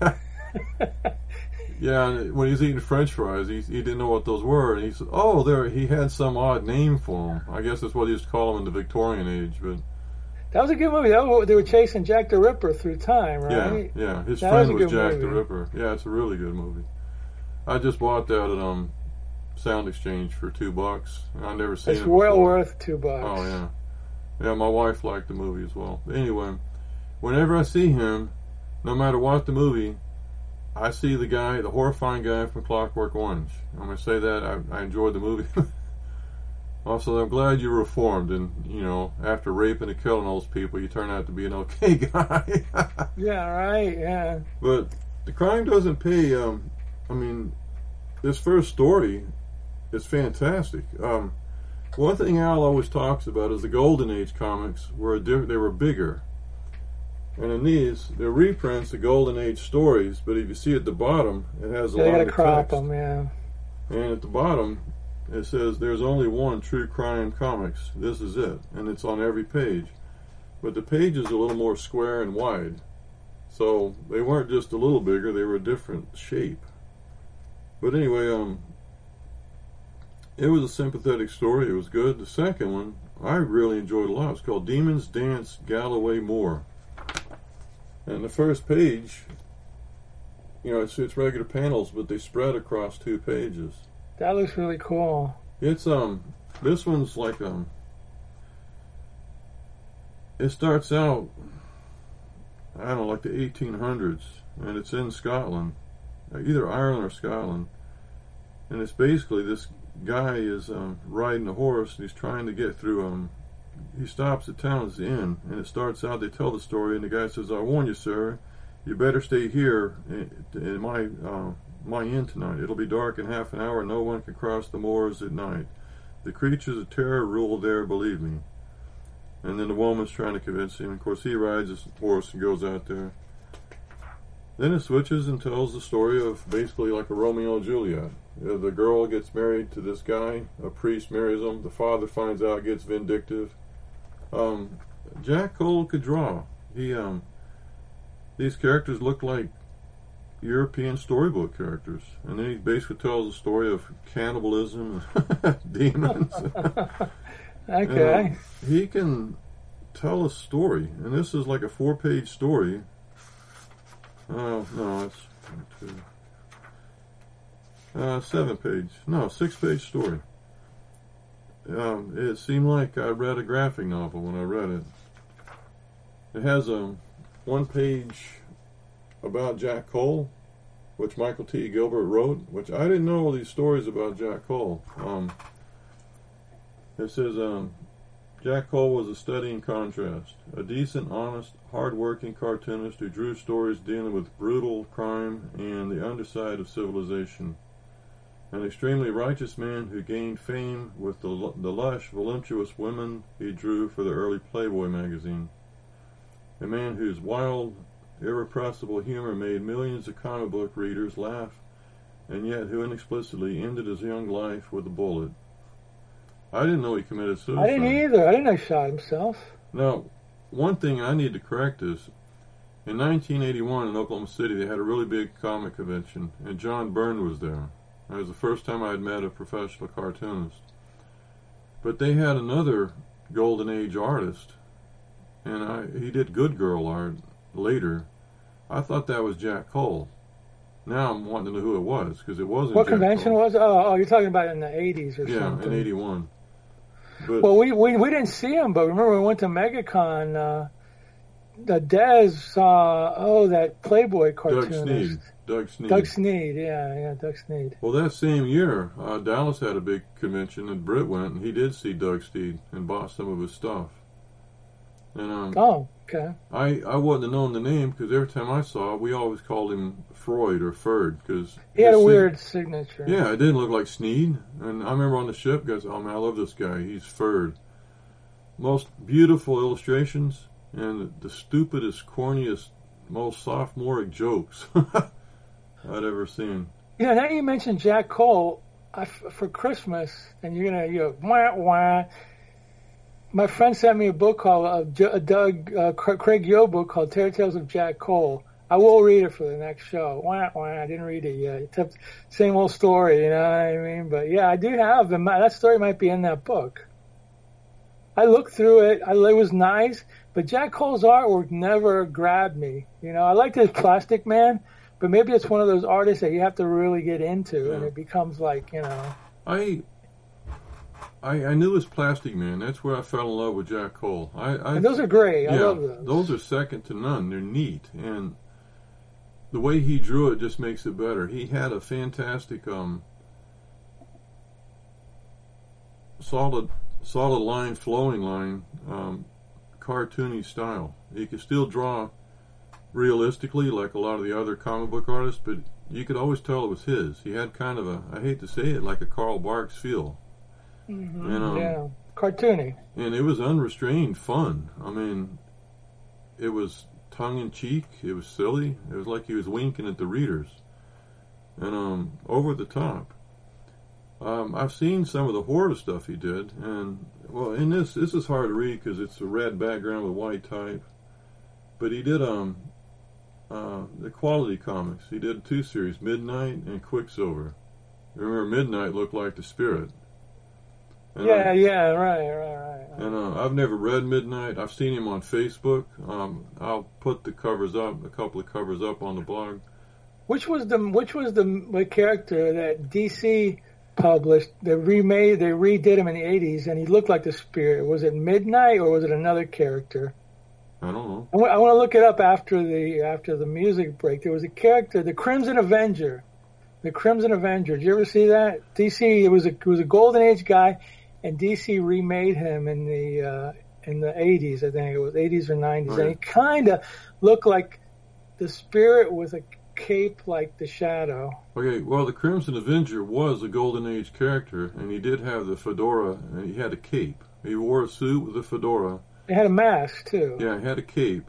Yeah, and when he was eating French fries, he, he didn't know what those were, and he said, "Oh, there." He had some odd name for them. I guess that's what he used to call them in the Victorian age, but. That was a good movie. That was, they were chasing Jack the Ripper through time, right? Yeah, yeah. His that friend was, was Jack movie. the Ripper. Yeah, it's a really good movie. I just bought that at um, Sound Exchange for two bucks. I've never seen it's it. It's well before. worth two bucks. Oh yeah, yeah. My wife liked the movie as well. But anyway, whenever I see him, no matter what the movie, I see the guy, the horrifying guy from Clockwork Orange. I'm gonna say that I, I enjoyed the movie. Also, I'm glad you reformed, and, you know, after raping and killing those people, you turn out to be an okay guy. Yeah, right, yeah. But the crime doesn't pay. Um, I mean, this first story is fantastic. Um, one thing Al always talks about is the Golden Age comics were diff- they were bigger. And in these, they're reprints of Golden Age stories, but if you see at the bottom, it has a yeah, lot they of gotta crop text. them, yeah. And at the bottom, it says there's only one True Crime Comics. This is it. And it's on every page. But the page is a little more square and wide. So they weren't just a little bigger, they were a different shape. But anyway, um, it was a sympathetic story. It was good. The second one, I really enjoyed a lot. It's called Demons Dance Galloway Moor. And the first page, you know, it's, it's regular panels, but they spread across two pages. That looks really cool. It's, um, this one's like, um, it starts out, I don't know, like the eighteen hundreds, and it's in Scotland, either Ireland or Scotland. And it's basically this guy is um, riding a horse, and he's trying to get through, um, he stops at town's inn, and it starts out, they tell the story, and the guy says, "I warn you, sir, you better stay here in, in my uh, my inn tonight. It'll be dark in half an hour, and no one can cross the moors at night. The creatures of terror rule there, believe me." And then the woman's trying to convince him. Of course, he rides his horse and goes out there. Then it switches and tells the story of basically like a Romeo and Juliet. The girl gets married to this guy, a priest marries him, the father finds out, gets vindictive. Um, Jack Cole could draw. He, um, these characters look like European storybook characters. And then he basically tells the story of cannibalism and demons. Okay. And, um, he can tell a story, and this is like a four-page story. Oh, no, it's two. Uh, seven-page. No, six-page story. Um, it seemed like I read a graphic novel when I read it. It has a um, one page about Jack Cole, which Michael T. Gilbert wrote, which I didn't know all these stories about Jack Cole. Um, it says, um, Jack Cole was a study in contrast. A decent, honest, hard-working cartoonist who drew stories dealing with brutal crime and the underside of civilization. An extremely righteous man who gained fame with the, the lush, voluptuous women he drew for the early Playboy magazine. A man whose wild, irrepressible humor made millions of comic book readers laugh, and yet who inexplicably ended his young life with a bullet. I didn't know he committed suicide. I didn't either. I didn't know he shot himself. Now, one thing I need to correct is, in nineteen eighty-one in Oklahoma City, they had a really big comic convention, and John Byrne was there. That was the first time I had met a professional cartoonist. But they had another Golden Age artist, and I, he did Good Girl art later. I thought that was Jack Cole. Now I'm wanting to know who it was, because it wasn't What Jack convention Cole. was it? Oh, oh, you're talking about in the eighties or Yeah, something. in eighty-one. But Well, we, we we didn't see him, but remember we went to MegaCon. Uh, the Des saw oh that Playboy Doug cartoonist. Sneed. Doug Sneed. Doug Sneed, yeah, yeah, Doug Sneed. Well, that same year, uh, Dallas had a big convention, and Britt went, and he did see Doug Sneed and bought some of his stuff. And um, Oh, okay. I, I wouldn't have known the name, because every time I saw it, we always called him Freud or Ferd, because He had a weird signature. Yeah, it didn't look like Sneed. And I remember on the ship, guys, oh man, I love this guy. He's Ferd. Most beautiful illustrations, and the stupidest, corniest, most sophomoric jokes I'd ever seen. You know, now you mentioned Jack Cole, I, for Christmas, and you're gonna, you know, wah wah. My friend sent me a book called uh, J- a Doug uh, Craig Yo book called Terror Tales of Jack Cole. I will read it for the next show. Wah wah. I didn't read it yet. It's the same old story, you know what I mean? But yeah, I do have them. That story might be in that book. I looked through it. I, it was nice, but Jack Cole's artwork never grabbed me. You know, I liked his Plastic Man, but maybe it's one of those artists that you have to really get into, Yeah. and it becomes like, you know. I, I I knew his Plastic Man. That's where I fell in love with Jack Cole. I, I And those are great. I yeah, love those. those are second to none. They're neat, and the way he drew it just makes it better. He had a fantastic um, solid, solid line, flowing line, um, cartoony style. He could still draw realistically like a lot of the other comic book artists, but you could always tell it was his. He had kind of a, I hate to say it, like a Karl Barks feel. Mm-hmm. And, um, yeah, cartoony. And it was unrestrained fun. I mean, it was tongue-in-cheek. It was silly. It was like he was winking at the readers. And um, over the top. Um, I've seen some of the horror stuff he did. And, well, in this, this is hard to read because it's a red background with white type. But he did um, uh, the Quality Comics. He did two series, Midnight and Quicksilver. Remember, Midnight looked like the Spirit. And, Yeah, uh, yeah, right, right, right. And uh, I've never read Midnight. I've seen him on Facebook. Um, I'll put the covers up, a couple of covers up on the blog. Which was the which was the, the character that D C published? They remade, they redid him in the eighties, and he looked like the Spirit. Was it Midnight or was it another character? I don't know. I want to look it up after the after the music break. There was a character, the Crimson Avenger. The Crimson Avenger. Did you ever see that? D C. It was a it was a Golden Age guy, and D C remade him in the uh, in the eighties. I think it was eighties or nineties, Oh, yeah. and he kind of looked like the Spirit with a cape like the Shadow. Okay, well, the Crimson Avenger was a Golden Age character, and he did have the fedora, and he had a cape. He wore a suit with a fedora. They had a mask too. Yeah, he had a cape.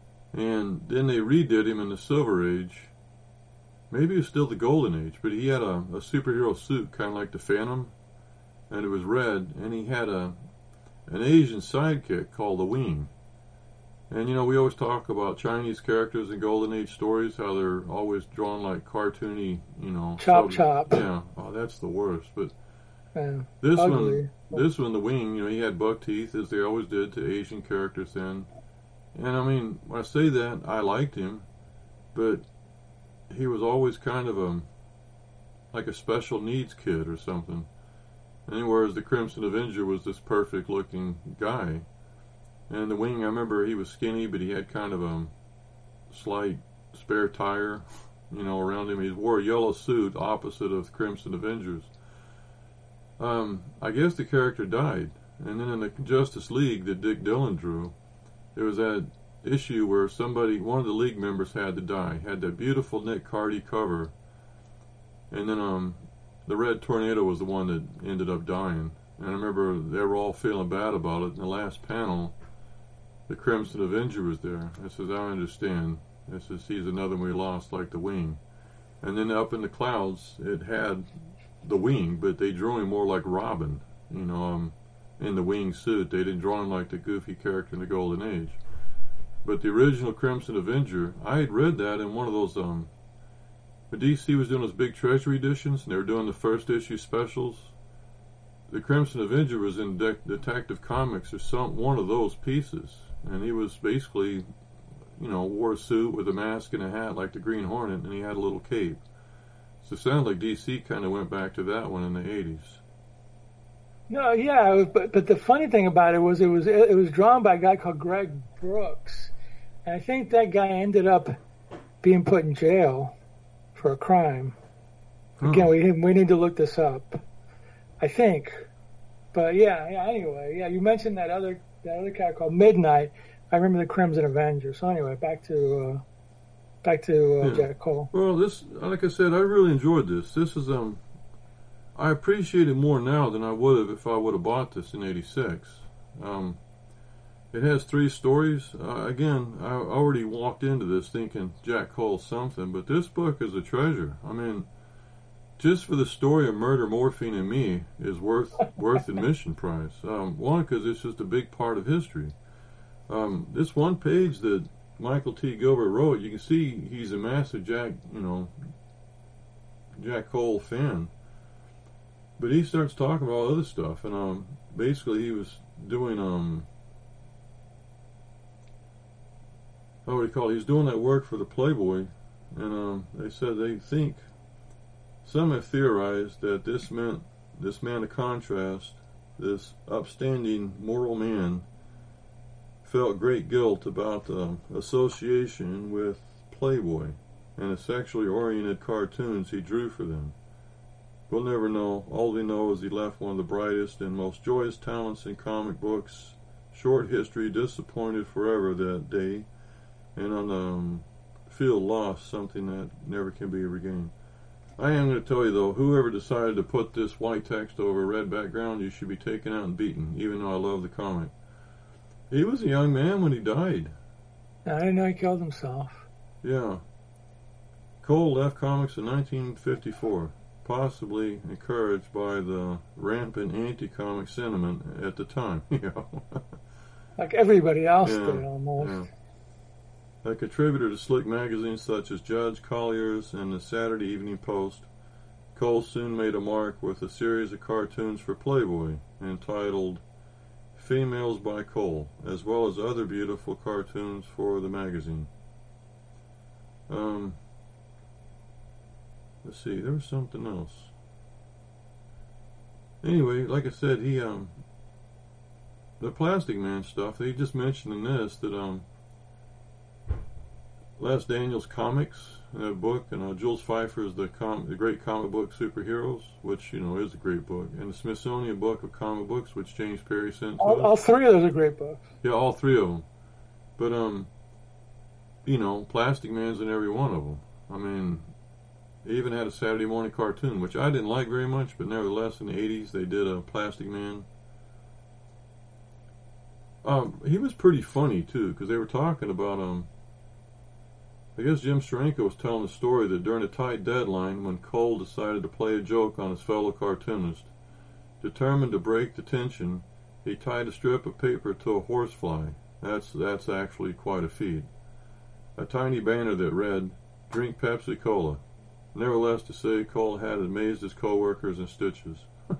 And then they redid him in the Silver Age. Maybe it was still the Golden Age, but he had a, a superhero suit, kind of like the Phantom, and it was red, and he had a an Asian sidekick called the Wing. And, you know, we always talk about Chinese characters in Golden Age stories, how they're always drawn like cartoony, you know. Chop sub- chop. Yeah, oh, that's the worst. But Yeah. this Ugly. one, this one, the Wing, you know, he had buck teeth, as they always did to Asian characters then. And, I mean, when I say that, I liked him, but he was always kind of a, like a special needs kid or something. And whereas the Crimson Avenger was this perfect-looking guy. And the Wing, I remember he was skinny, but he had kind of a slight spare tire, you know, around him. He wore a yellow suit opposite of Crimson Avengers. Um, I guess the character died. And then in the Justice League that Dick Dillon drew, there was that issue where somebody, one of the League members had to die, had that beautiful Nick Cardy cover, and then um, the Red Tornado was the one that ended up dying. And I remember they were all feeling bad about it. In the last panel, the Crimson Avenger was there. I says, I understand. I says, he's another one we lost, like the Wing. And then up in the clouds, it had the Wing, but they drew him more like Robin, you know, um, in the Wing suit. They didn't draw him like the goofy character in the Golden Age. But the original Crimson Avenger, I had read that in one of those, um, when D C was doing those big Treasury editions, and they were doing the first issue specials. The Crimson Avenger was in De- Detective Comics or some one of those pieces, and he was basically, you know, wore a suit with a mask and a hat like the Green Hornet, and he had a little cape. So it sounded like D C kind of went back to that one in the eighties. No, yeah, it was, but but the funny thing about it was it was it was drawn by a guy called Greg Brooks, and I think that guy ended up being put in jail for a crime. Again, Hmm. we we need to look this up. I think, but yeah, yeah. Anyway, yeah, you mentioned that other that other cat called Midnight. I remember the Crimson Avenger. So anyway, back to uh, back to uh, Yeah. Jack Cole. Well, this, like I said, I really enjoyed this. This is um, I appreciate it more now than I would have if I would have bought this in eighty-six. Um, it has three stories. Uh, again, I already walked into this thinking Jack Cole's something, but this book is a treasure. I mean, just for the story of Murder, Morphine, and Me is worth worth admission price. Um, one, because it's just a big part of history. Um, this one page that Michael T. Gilbert wrote, you can see he's a massive Jack, you know, Jack Cole fan. But he starts talking about all other stuff, and um, basically he was doing um, what do you call it? He was doing that work for the Playboy, and um, they said they think. Some have theorized that this meant this man of contrast, this upstanding moral man, felt great guilt about the association with Playboy and the sexually oriented cartoons he drew for them. We'll never know. All we know is he left one of the brightest and most joyous talents in comic books. Short history, disappointed forever that day, and on the um, field lost something that never can be regained. I am going to tell you, though, whoever decided to put this white text over a red background, you should be taken out and beaten, even though I love the comic. He was a young man when he died. I didn't know he killed himself. Yeah. Cole left comics in nineteen fifty-four, possibly encouraged by the rampant anti-comic sentiment at the time. You know? Like everybody else Yeah, did, almost. yeah. A contributor to slick magazines such as Judge, Collier's, and the Saturday Evening Post, Cole soon made a mark with a series of cartoons for Playboy entitled Females by Cole, as well as other beautiful cartoons for the magazine. Um, let's see, there was something else. Anyway, like I said, he, um, the Plastic Man stuff, they just mentioned in this that, um, Les Daniels Comics, a book, and uh, Jules Pfeiffer's the, com- the Great Comic Book Superheroes, which, you know, is a great book, and the Smithsonian Book of Comic Books, which James Perry sent to All, us. all three of those are great books. Yeah, all three of them. But, um, you know, Plastic Man's in every one of them. I mean, they even had a Saturday morning cartoon, which I didn't like very much, but nevertheless, in the eighties, they did a Plastic Man. Um, he was pretty funny, too, because they were talking about, um, I guess Jim Steranko was telling the story that during a tight deadline, when Cole decided to play a joke on his fellow cartoonist, determined to break the tension, he tied a strip of paper to a horsefly. That's that's actually quite a feat. A tiny banner that read, "Drink Pepsi Cola." Nevertheless, to say, Cole had amazed his co-workers in stitches.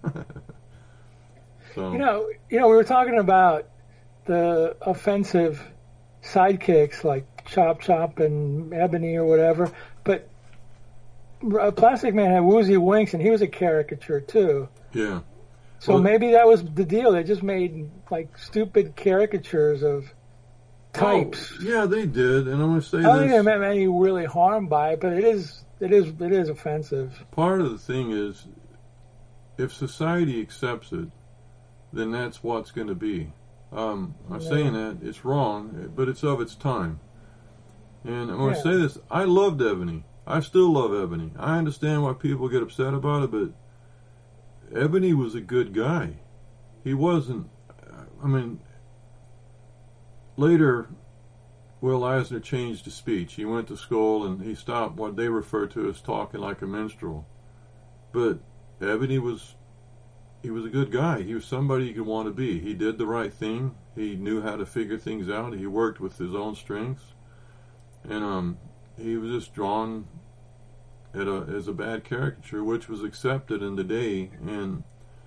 So, You know, you know, we were talking about the offensive sidekicks like Chop Chop and Ebony or whatever, but uh, Plastic Man had Woozy Winks, and he was a caricature too. yeah. So Well, maybe that was the deal. They just made like stupid caricatures of types. Oh, yeah, they did, and I'm going to say I don't think this. they meant any really harm by it, but it is, it is, it is offensive. Part of the thing is, if society accepts it, then that's what's going to be. Um, I'm yeah. saying that it's wrong, but it's of its time. And I'm going to yeah. say this: I loved Ebony. I still love Ebony. I understand why people get upset about it, but Ebony was a good guy. He wasn't. I mean, later, Will Eisner changed his speech. He went to school and he stopped what they refer to as talking like a minstrel. But Ebony was, he was a good guy. He was somebody you could want to be. He did the right thing. He knew how to figure things out. He worked with his own strengths. And um, he was just drawn at a, as a bad caricature, which was accepted in the day. And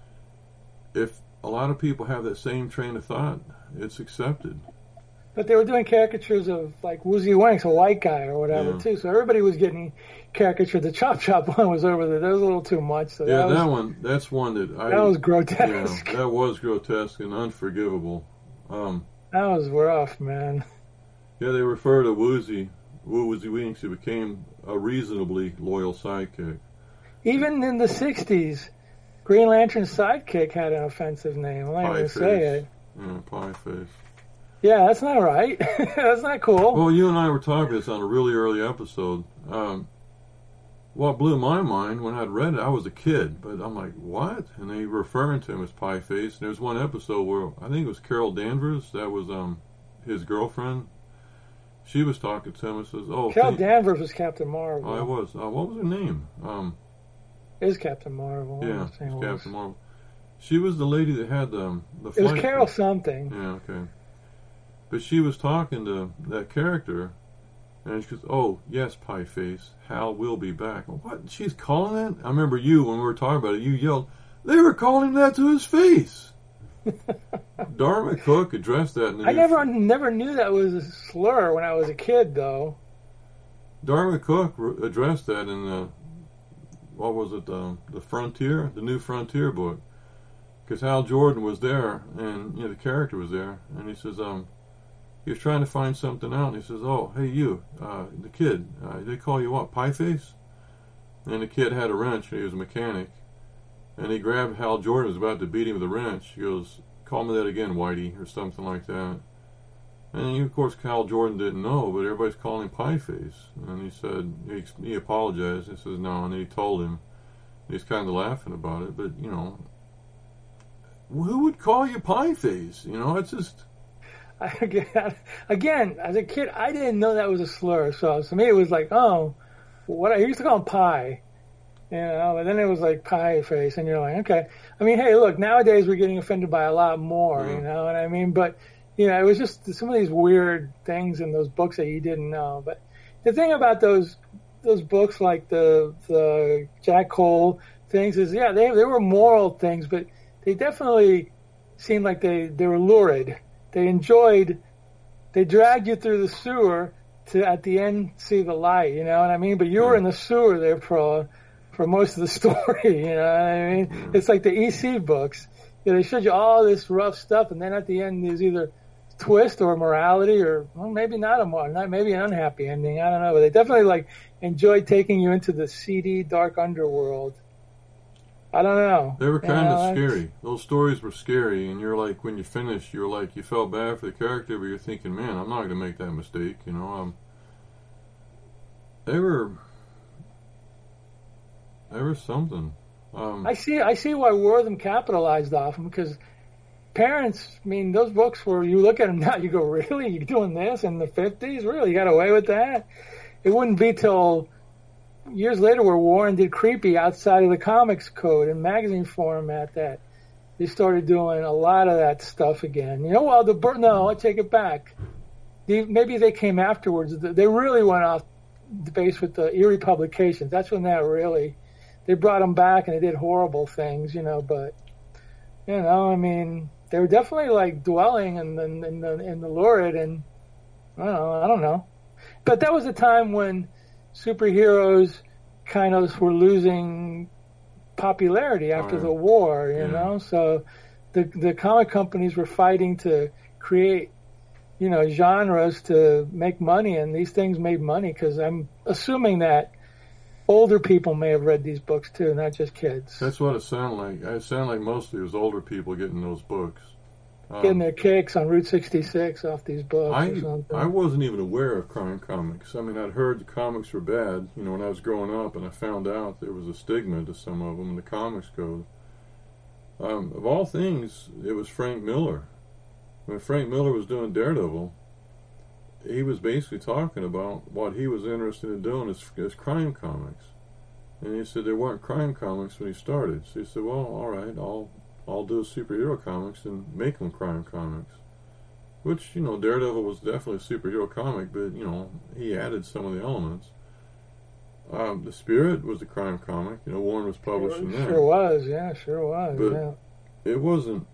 if a lot of people have that same train of thought, it's accepted. But they were doing caricatures of, like, Woozy Wanks, a white guy or whatever, yeah. too. So everybody was getting caricatured. The Chop Chop one was over there. That was a little too much. So yeah, that, was, that one, that's one that I... That was grotesque. Yeah, that was grotesque and unforgivable. Um, that was rough, man. Yeah, they refer to Woozy, Woozy Winks, who became a reasonably loyal sidekick. Even in the sixties, Green Lantern's sidekick had an offensive name. I'm not even going to say it. Yeah, Pie Face. Yeah, that's not right. That's not cool. Well, you and I were talking this on a really early episode. Um, what blew my mind when I'd read it, I was a kid, but I'm like, what? And they were referring to him as Pie Face. And there's one episode where I think it was Carol Danvers, that was um his girlfriend. She was talking to him and says, "Oh, Carol Danvers was Captain Marvel." Oh, I was. Uh, what was her name? Um, is Captain Marvel? Yeah, it's Captain Marvel. She was the lady that had the the. It was Carol something. Yeah. Okay. But she was talking to that character, and she goes, "Oh, yes, Pie Face, Hal will be back." What? She's calling that? I remember you, when we were talking about it, you yelled, "They were calling him that to his face!" Dartmouth Cook addressed that in the I never f- never knew that was a slur when I was a kid, though. Dartmouth Cook re- addressed that in the, what was it, the, the Frontier, the New Frontier book. Because Hal Jordan was there, and you know the character was there, and he says, um, he was trying to find something out, and he says, "Oh, hey, you, uh, the kid, uh, they call you what, Pie Face?" And the kid had a wrench, and he was a mechanic. And he grabbed Hal Jordan, was about to beat him with a wrench. He goes, "Call me that again, Whitey," or something like that. And he, of course, Hal Jordan didn't know, but everybody's calling him Pie Face. And he said, he, he apologized. He says, no, and then he told him. He's kind of laughing about it, but, you know, who would call you Pie Face? You know, it's just... Again, again, as a kid, I didn't know that was a slur. So to me, it was like, oh, what I used to call him Pie. You know, but then it was like Pie Face, and you're like, okay. I mean, hey, look, nowadays we're getting offended by a lot more, mm-hmm. you know what I mean? But, you know, it was just some of these weird things in those books that you didn't know. But the thing about those those books, like the the Jack Cole things, is, yeah, they they were moral things, but they definitely seemed like they, they were lurid. They enjoyed, they dragged you through the sewer to, at the end, see the light, you know what I mean? But you were in the sewer there for for most of the story, you know what I mean? It's like the E C books. You know, they showed you all this rough stuff, and then at the end there's either twist or morality, or well, maybe not a moral, not maybe an unhappy ending. I don't know, but they definitely like enjoyed taking you into the seedy, dark underworld. I don't know. They were kind you of know, scary. Those stories were scary, and you're like, when you finished, you're like, you felt bad for the character, but you're thinking, man, I'm not going to make that mistake, you know. Um, they were, they were something. Um, I see. I see why Wortham capitalized off them, because parents. I mean, those books where you look at them now, you go, really, you're doing this in the fifties? Really, you got away with that? It wouldn't be till years later where Warren did Creepy outside of the comics code in magazine format that they started doing a lot of that stuff again. You know, well, the no, I take it back. The, maybe they came afterwards. They really went off the base with the Eerie Publications. That's when that really, they brought them back and they did horrible things, you know, but, you know, I mean, they were definitely like dwelling in the, in the, in the lurid, and I don't know, I don't know. But that was a time when superheroes kind of were losing popularity after oh, yeah. the war, you yeah. know? So the the comic companies were fighting to create, you know, genres to make money, and these things made money because I'm assuming that older people may have read these books too, not just kids. That's what it sounded like. It sounded like mostly it was older people getting those books. Um, Getting their kicks on Route sixty-six off these books I, or something. I wasn't even aware of crime comics. I mean, I'd heard the comics were bad, you know, when I was growing up, and I found out there was a stigma to some of them in the comics code. Um, of all things, it was Frank Miller. When Frank Miller was doing Daredevil, he was basically talking about what he was interested in doing as, as crime comics. And he said there weren't crime comics when he started. So he said, well, all right, I'll I'll do superhero comics and make them crime comics. Which, you know, Daredevil was definitely a superhero comic, but, you know, he added some of the elements. Um, The Spirit was a crime comic. You know, Warren was publishing sure, that. Sure was, yeah, sure was. But yeah. it wasn't,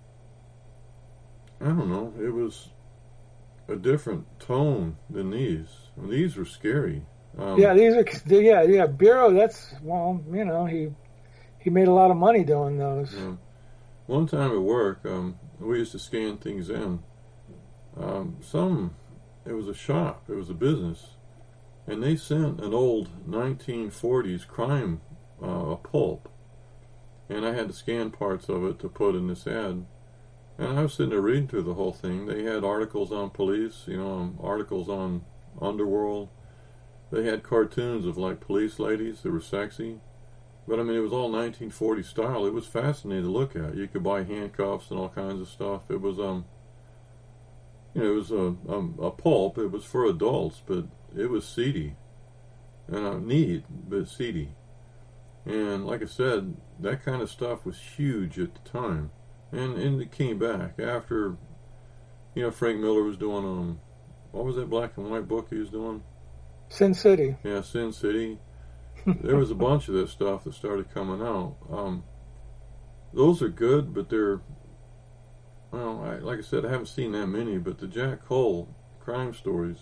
I don't know, it was a different tone than these. I mean, these were scary. Um, yeah, these are, yeah, yeah, Bureau, that's, well, you know, he he made a lot of money doing those. Yeah. One time at work, um, we used to scan things in. Um, some, it was a shop, it was a business, and they sent an old nineteen forties crime uh, pulp, and I had to scan parts of it to put in this ad. And I was sitting there reading through the whole thing. They had articles on police, you know, um, articles on underworld. They had cartoons of like police ladies that were sexy. But I mean, it was all nineteen forties style. It was fascinating to look at. You could buy handcuffs and all kinds of stuff. It was, um, you know, it was a, um, a pulp. It was for adults, but it was seedy. And uh, neat, but seedy. And like I said, that kind of stuff was huge at the time. And, and it came back after, you know, Frank Miller was doing, um, what was that black and white book he was doing? Sin City. Yeah, Sin City. There was a bunch of that stuff that started coming out. Um, those are good, but they're, well, I, like I said, I haven't seen that many, but the Jack Cole crime stories,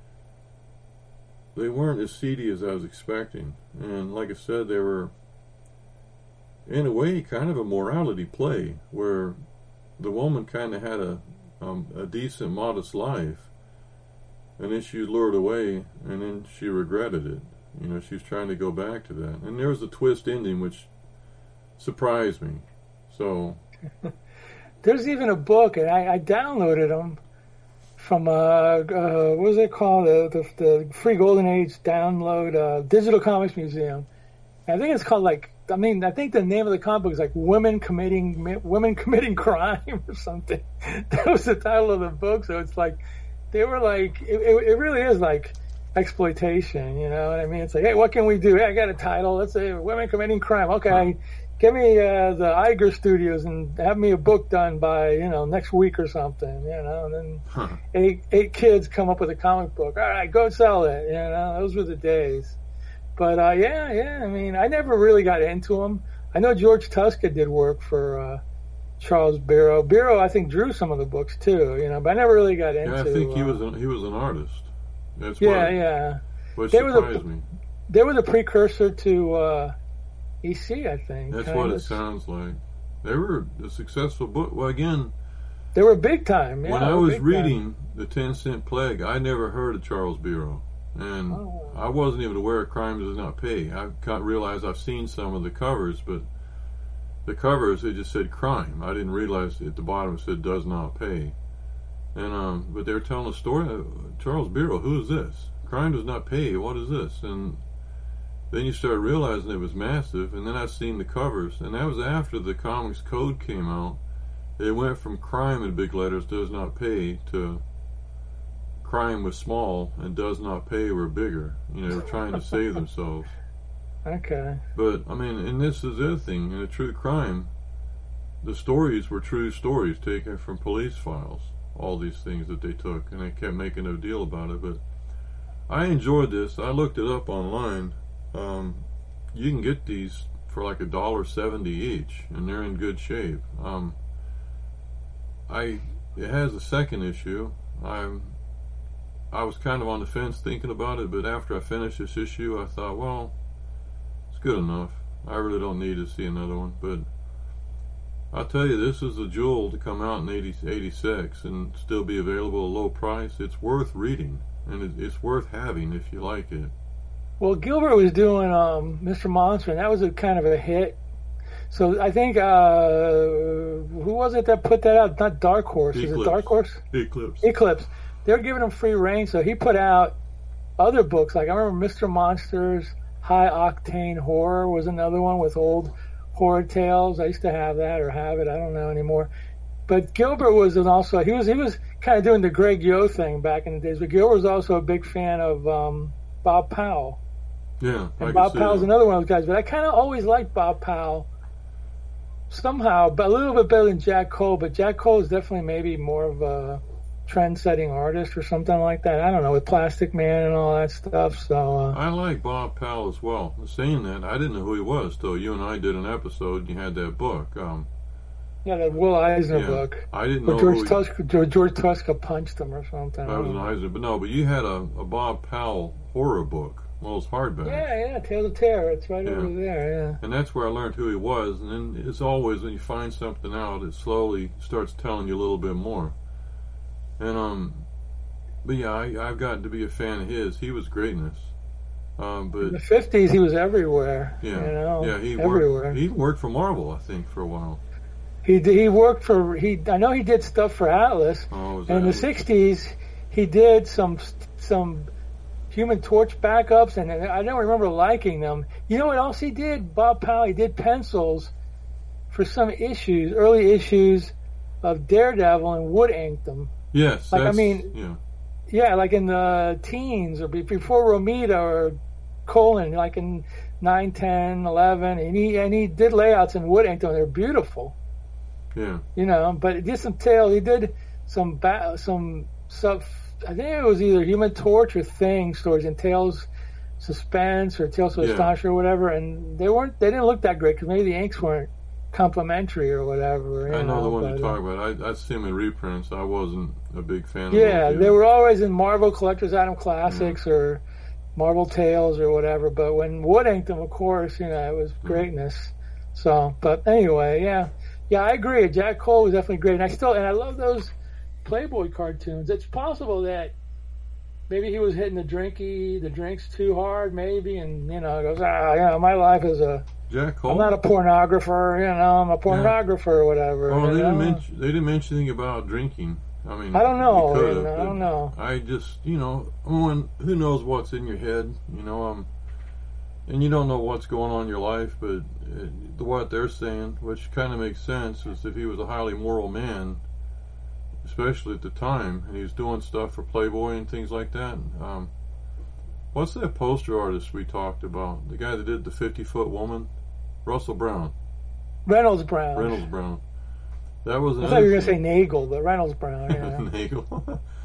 they weren't as seedy as I was expecting. And like I said, they were, in a way, kind of a morality play, where the woman kind of had a, um, a decent, modest life, and then she lured away, and then she regretted it. You know, she was trying to go back to that. And there was a twist ending which surprised me. So There's even a book, and I, I downloaded them from, uh, uh, what was it called? Uh, the, the Free Golden Age download, uh, Digital Comics Museum. And I think it's called, like, I mean, I think the name of the comic book is like Women Committing Women Committing Crime or something. That was the title of the book. So it's like, they were like, it, it, it really is like exploitation, you know what I mean? It's like, hey, what can we do? Hey, I got a title. Let's say Women Committing Crime. Okay, give me uh, the Iger Studios and have me a book done by, you know, next week or something, you know, and then huh. eight eight kids come up with a comic book. All right, go sell it, you know, those were the days. But, uh, yeah, yeah, I mean, I never really got into them. I know George Tuska did work for uh, Charles Bureau. Bureau, I think, drew some of the books, too, you know, but I never really got into... Yeah, I think he uh, was a, he was an artist. That's yeah, what, yeah. What they surprised were the, me. They were the precursor to uh, E C, I think. That's kind what of. it sounds like. They were a successful book. Well, again... They were big time, yeah. When I was reading time. The Ten Cent Plague, I never heard of Charles Bureau. And oh. I wasn't even aware of Crime Does Not Pay. I can't realize I've seen some of the covers, but the covers, they just said crime. I didn't realize at the bottom it said does not pay. And um, but they were telling a story. Uh, Charles Bureau, who is this? Crime does not pay. What is this? And then you start realizing it was massive. And then I've seen the covers, and that was after the Comics Code came out. It went from crime in big letters does not pay to crime was small and does not pay were bigger. You know, they were trying to save themselves. Okay. But I mean, and this is the other thing, in a true crime, the stories were true stories taken from police files. All these things that they took, and they kept making a deal about it. But I enjoyed this. I looked it up online. Um, you can get these for like a dollar seventy each, and they're in good shape. Um, I it has a second issue. I'm I was kind of on the fence thinking about it, but after I finished this issue, I thought, well, it's good enough. I really don't need to see another one. But I'll tell you, this is a jewel to come out in eighty-six and still be available at a low price. It's worth reading, and it's worth having if you like it. Well, Gilbert was doing um, Mister Monster, and that was a kind of a hit. So I think, uh, who was it that put that out? Not Dark Horse. Eclipse. Is it Dark Horse? Eclipse. Eclipse. They're giving him free reign, so he put out other books. Like I remember Mister Monsters, High Octane Horror was another one with old horror tales. I used to have that or have it. I don't know anymore. But Gilbert was an also, he was he was kind of doing the Greg Yo thing back in the days. But Gilbert was also a big fan of um, Bob Powell. Yeah, I and Bob see Powell's that. another one of those guys. But I kind of always liked Bob Powell somehow, but a little bit better than Jack Cole. But Jack Cole is definitely maybe more of a trend-setting artist or something like that. I don't know, with Plastic Man and all that stuff. So uh, I like Bob Powell as well. Saying that, I didn't know who he was till you and I did an episode. And you had that book. Um, yeah, that Will Eisner yeah, book. I didn't Where know George who he, Tuska, George, George Tuska punched him or something. that was an Eisner, but no, but you had a, a Bob Powell horror book. Well, it's hardback. Yeah, yeah, Tales of Terror. It's right Yeah. over there. Yeah. And that's where I learned who he was. And then it's always when you find something out, it slowly starts telling you a little bit more. And um, but yeah, I, I've gotten to be a fan of his. He was greatness. Um, but In the fifties, he was everywhere. yeah, you know, yeah, he everywhere. worked. He worked for Marvel, I think, for a while. He d- he worked for he. I know he did stuff for Atlas. Oh, was And in the that- sixties, he did some some Human Torch backups, and I don't remember liking them. You know what else he did? Bob Powell. He did pencils for some issues, early issues of Daredevil, and wood inked them. Yes, Like, I that's, mean- yeah, Yeah, like in the teens or be- before Romita or Colin, like in nine, ten, eleven, and he and he did layouts in wood ink them. They're beautiful. yeah. You know, but he did some tale. He did some ba- some stuff. I think it was either Human Torch or Thing stories in Tales Suspense or Tales of Yeah. Astonish or whatever, and they weren't. They didn't look that great because maybe the inks weren't complimentary or whatever. You I know the one but, you uh, talk about. I I see him in reprints. I wasn't a big fan. Yeah, of those they either. were always in Marvel Collector's Item Classics or Marvel Tales or whatever. But when Wood inked them, of course, you know, it was greatness. So, but anyway, yeah, yeah, I agree. Jack Cole was definitely great, and I still and I love those Playboy cartoons. It's possible that maybe he was hitting the drinky, the drinks too hard, maybe, and you know, goes, ah, you know, my life is a. Jack Cole. I'm not a pornographer, you know. I'm a pornographer or whatever. Oh, you they didn't know? mention. They didn't mention anything about drinking. I mean, I don't know. you could've, you know, I but don't know. I just, you know, when, who knows what's in your head, you know, um, and you don't know what's going on in your life, but uh, what they're saying, which kind of makes sense, is if he was a highly moral man, especially at the time, and he was doing stuff for Playboy and things like that. Um, what's that poster artist we talked about? The guy that did the fifty-foot woman? Russell Brown. Reynolds Brown. Reynolds Brown. That was I another thought you were going to say thing. Nagel, but Reynolds Brown. Yeah. Nagel.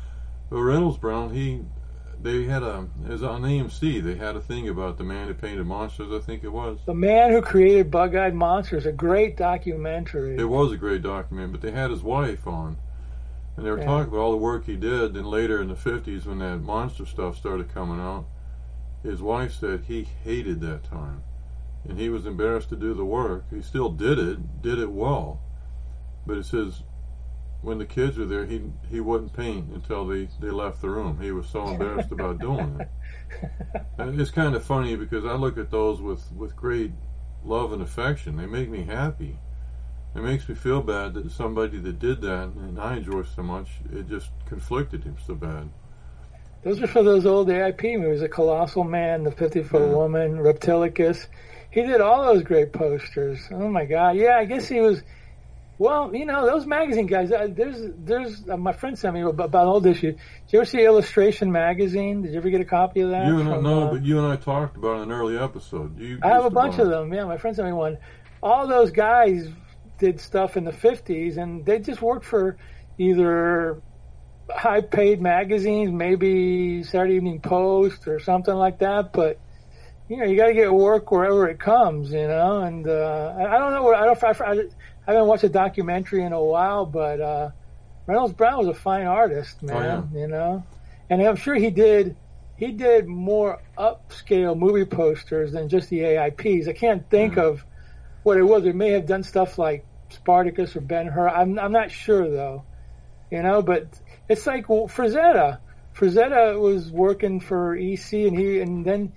But Reynolds Brown, he, they had a, it was on A M C, they had a thing about the man who painted monsters, I think it was. The Man Who Created Bug-Eyed Monsters, a great documentary. It was a great document, but they had his wife on. And they were Yeah. talking about all the work he did, and later in the fifties when that monster stuff started coming out, his wife said he hated that time. And he was embarrassed to do the work. He still did it, did it well. But it says when the kids were there, he he wouldn't paint until they, they left the room. He was so embarrassed about doing it. And it's kind of funny because I look at those with, with great love and affection. They make me happy. It makes me feel bad that somebody that did that, and I enjoy so much, it just conflicted him so bad. Those are for those old A I P movies, The Colossal Man, The fifty-Foot Yeah. Woman, Reptilicus. He did all those great posters. Oh, my God. Yeah, I guess he was... Well, you know, those magazine guys, uh, there's, there's, uh, my friend sent me about, about an old issue. Did you ever see Illustration Magazine? Did you ever get a copy of that? You and I, from, no, uh, but you and I talked about it in an early episode. You I have used a to bunch buy of it. them. Yeah, my friend sent me one. All those guys did stuff in the fifties, and they just worked for either high-paid magazines, maybe Saturday Evening Post or something like that. But you know, you got to get work wherever it comes, you know. And uh, I, I don't know. I don't. I, I, I haven't watched a documentary in a while, but uh, Reynolds Brown was a fine artist, man. Oh, yeah. You know, and I'm sure he did. He did more upscale movie posters than just the A I Ps. I can't think Mm. of what it was. They may have done stuff like Spartacus or Ben-Hur. I'm I'm not sure though. You know, but it's like well, Frazetta. Frazetta was working for E C, and he and then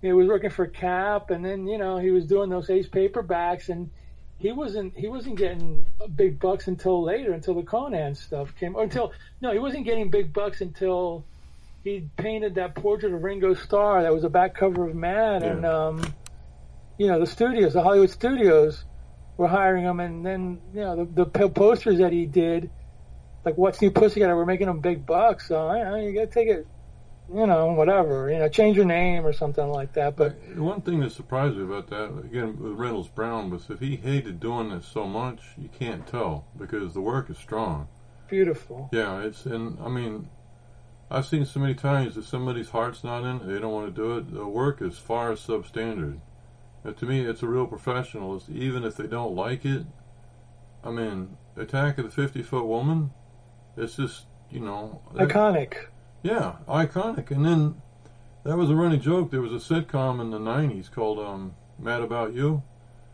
he was working for Cap, and then you know he was doing those Ace paperbacks, and he wasn't he wasn't getting big bucks until later, until the Conan stuff came, or until no, he wasn't getting big bucks until he painted that portrait of Ringo Starr that was the back cover of Mad, yeah. and um, you know the studios, the Hollywood studios, were hiring him, and then you know the, the posters that he did, like What's New Pussycat, were making him big bucks. So you know you got to take it. You know, whatever, you know, change your name or something like that. But one thing that surprised me about that, again, with Reynolds Brown, was if he hated doing this so much, you can't tell because the work is strong. Beautiful. Yeah, it's, and I mean, I've seen so many times that somebody's heart's not in it, they don't want to do it. The work is far substandard. And to me, it's a real professional. It's, even if they don't like it, I mean, Attack of the fifty-Foot Woman, it's just, you know. Iconic. Yeah, iconic. And then that was a running joke. There was a sitcom in the nineties called um, Mad About You.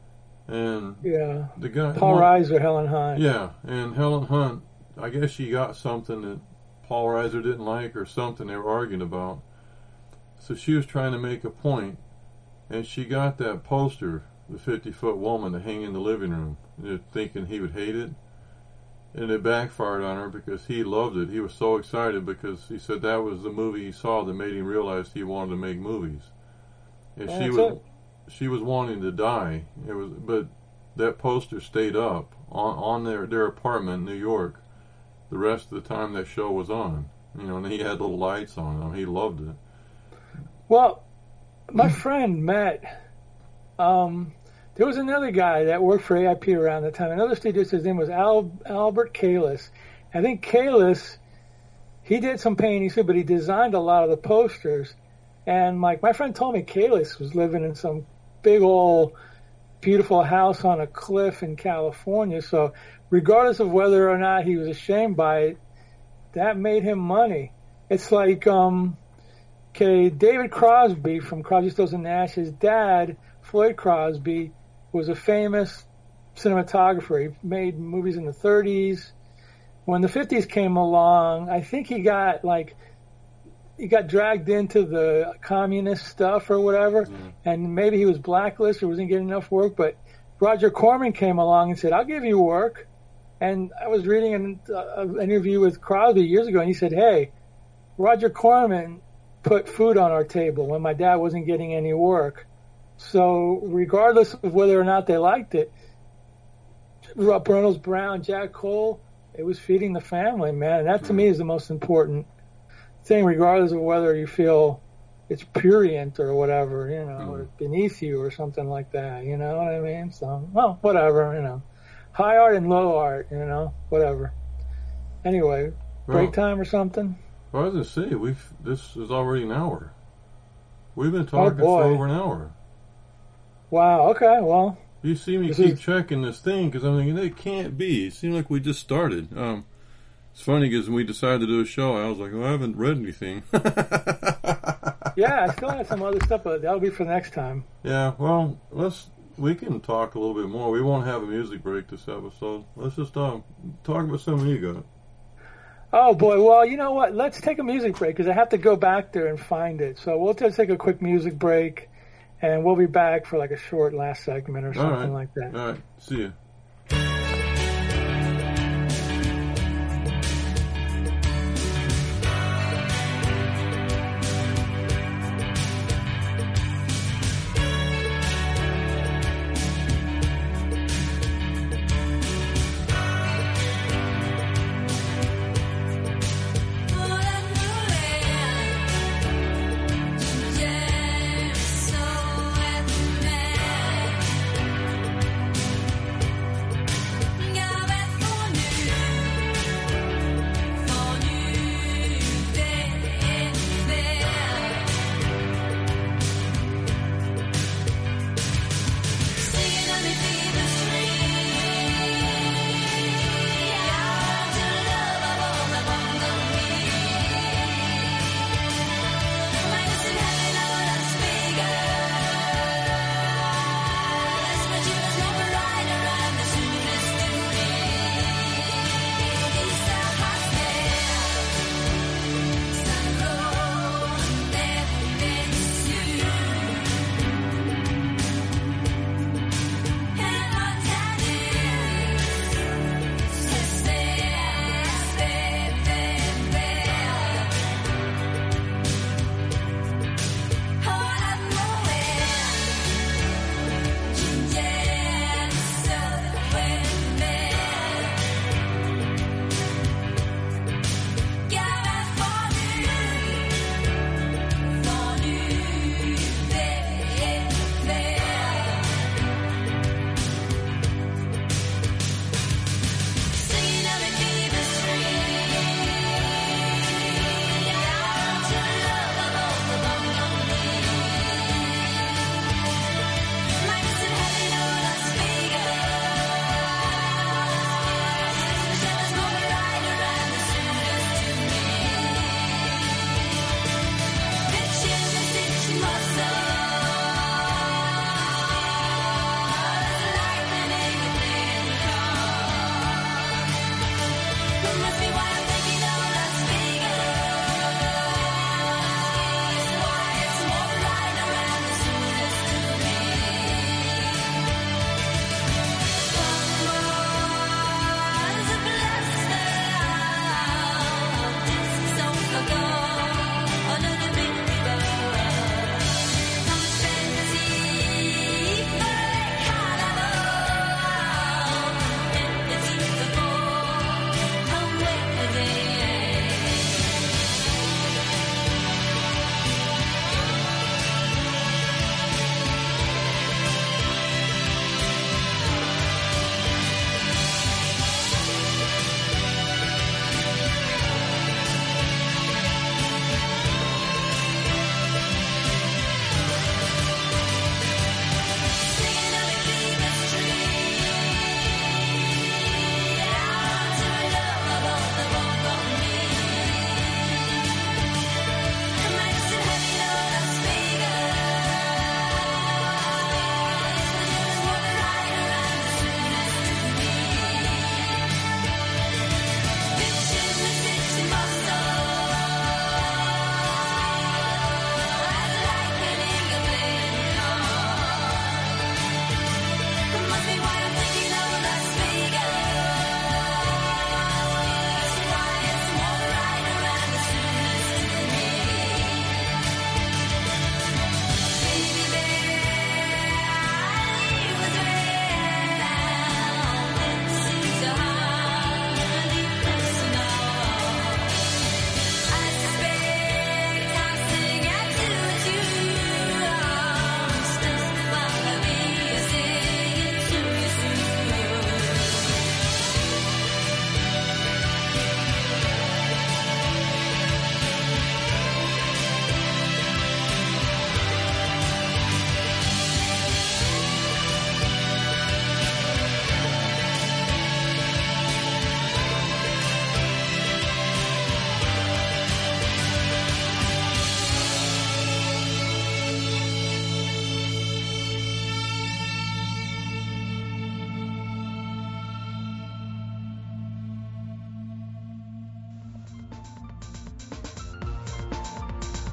And yeah, the guy Paul Reiser, Helen Hunt. Yeah, and Helen Hunt, I guess she got something that Paul Reiser didn't like or something they were arguing about. So she was trying to make a point, and she got that poster, the fifty-foot woman, to hang in the living room, thinking he would hate it. And it backfired on her because he loved it. He was so excited because he said that was the movie he saw that made him realize he wanted to make movies. And That's she was it. she was wanting to die. It was, but that poster stayed up on on their their apartment in New York the rest of the time that show was on. You know, and he had little lights on him. He loved it. Well, my friend met. Um, There was another guy that worked for A I P around the time. Another student, his name was Al, Albert Kalis. I think Kalis, he did some painting too, but he designed a lot of the posters. And like my friend told me, Kalis was living in some big old beautiful house on a cliff in California. So regardless of whether or not he was ashamed by it, that made him money. It's like, um, okay, David Crosby from Crosby, Stills and Nash, his dad, Floyd Crosby, was a famous cinematographer. He made movies in the thirties. When the fifties came along, I think he got like he got dragged into the communist stuff or whatever, mm. and maybe he was blacklisted or wasn't getting enough work. But Roger Corman came along and said, "I'll give you work." And I was reading an, uh, an interview with Crosby years ago, and he said, "Hey, Roger Corman put food on our table when my dad wasn't getting any work." So regardless of whether or not they liked it, Reynolds Brown, Jack Cole, it was feeding the family, man. And that to me is the most important thing, regardless of whether you feel it's prurient or whatever, you know, or beneath you or something like that, you know what I mean? So, well, whatever, you know. High art and low art, you know, whatever. Anyway, break well, time or something? Well, I was going to say, we've, this is already an hour. We've been talking oh, for over an hour. Wow, okay, well. You see me keep is... checking this thing because I'm thinking, it can't be. It seemed like we just started. Um, it's funny because when we decided to do a show, I was like, well, I haven't read anything. Yeah, I still have some other stuff, but that'll be for next time. Yeah, well, let's we can talk a little bit more. We won't have a music break this episode. Let's just uh, talk about something you got. Oh, boy. Well, you know what? Let's take a music break because I have to go back there and find it. So we'll just take a quick music break. And we'll be back for like a short last segment or something right. like that. All right. See you.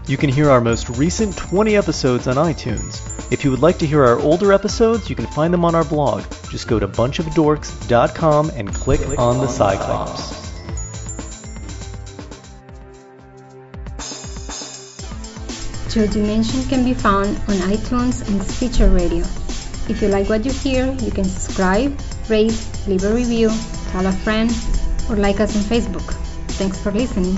You can hear our most recent twenty episodes on iTunes. If you would like to hear our older episodes, you can find them on our blog. Just go to bunch of dorks dot com and click, click on, on the Cyclops. Joy Dimension can be found on iTunes and Stitcher Radio. If you like what you hear, you can subscribe, rate, leave a review, tell a friend, or like us on Facebook. Thanks for listening.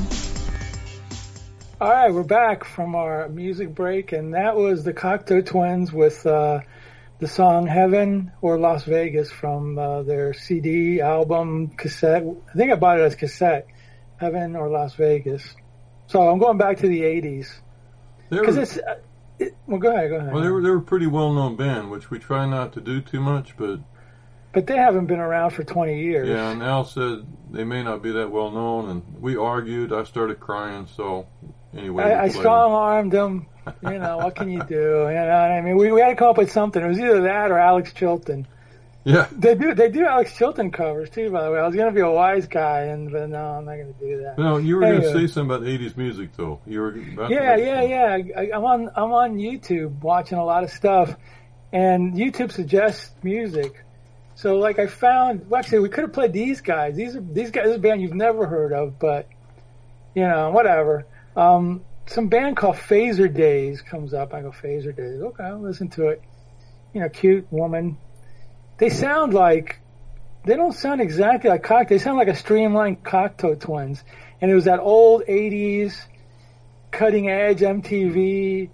All right, we're back from our music break, and that was the Cocteau Twins with uh, the song Heaven or Las Vegas from uh, their C D, album, cassette. I think I bought it as cassette, Heaven or Las Vegas. So I'm going back to the eighties. Because it's... Uh, it, well, go ahead, go ahead. Well, they were, they were a pretty well-known band, which we try not to do too much, but... But they haven't been around for twenty years. Yeah, and Al said they may not be that well-known, and we argued. I started crying, so... Anyway, I, I strong-armed them. You know, what can you do? You know, I mean, we we had to come up with something. It was either that or Alex Chilton. Yeah, they do they do Alex Chilton covers too. By the way, I was going to be a wise guy, and but no, I'm not going to do that. No, you were anyway. going to say something about eighties music, though. You were about yeah, to yeah, yeah. I, I'm on I'm on YouTube watching a lot of stuff, and YouTube suggests music. So, like, I found. Well, actually, we could have played these guys. These are these guys. This is a band you've never heard of, but you know, whatever. Um, some band called Phaser Days comes up. I go, Phaser Days. Okay, I'll listen to it. You know, cute woman. They sound like, they don't sound exactly like Cocteau. They sound like a streamlined Cocteau Twins. And it was that old eighties cutting edge M T V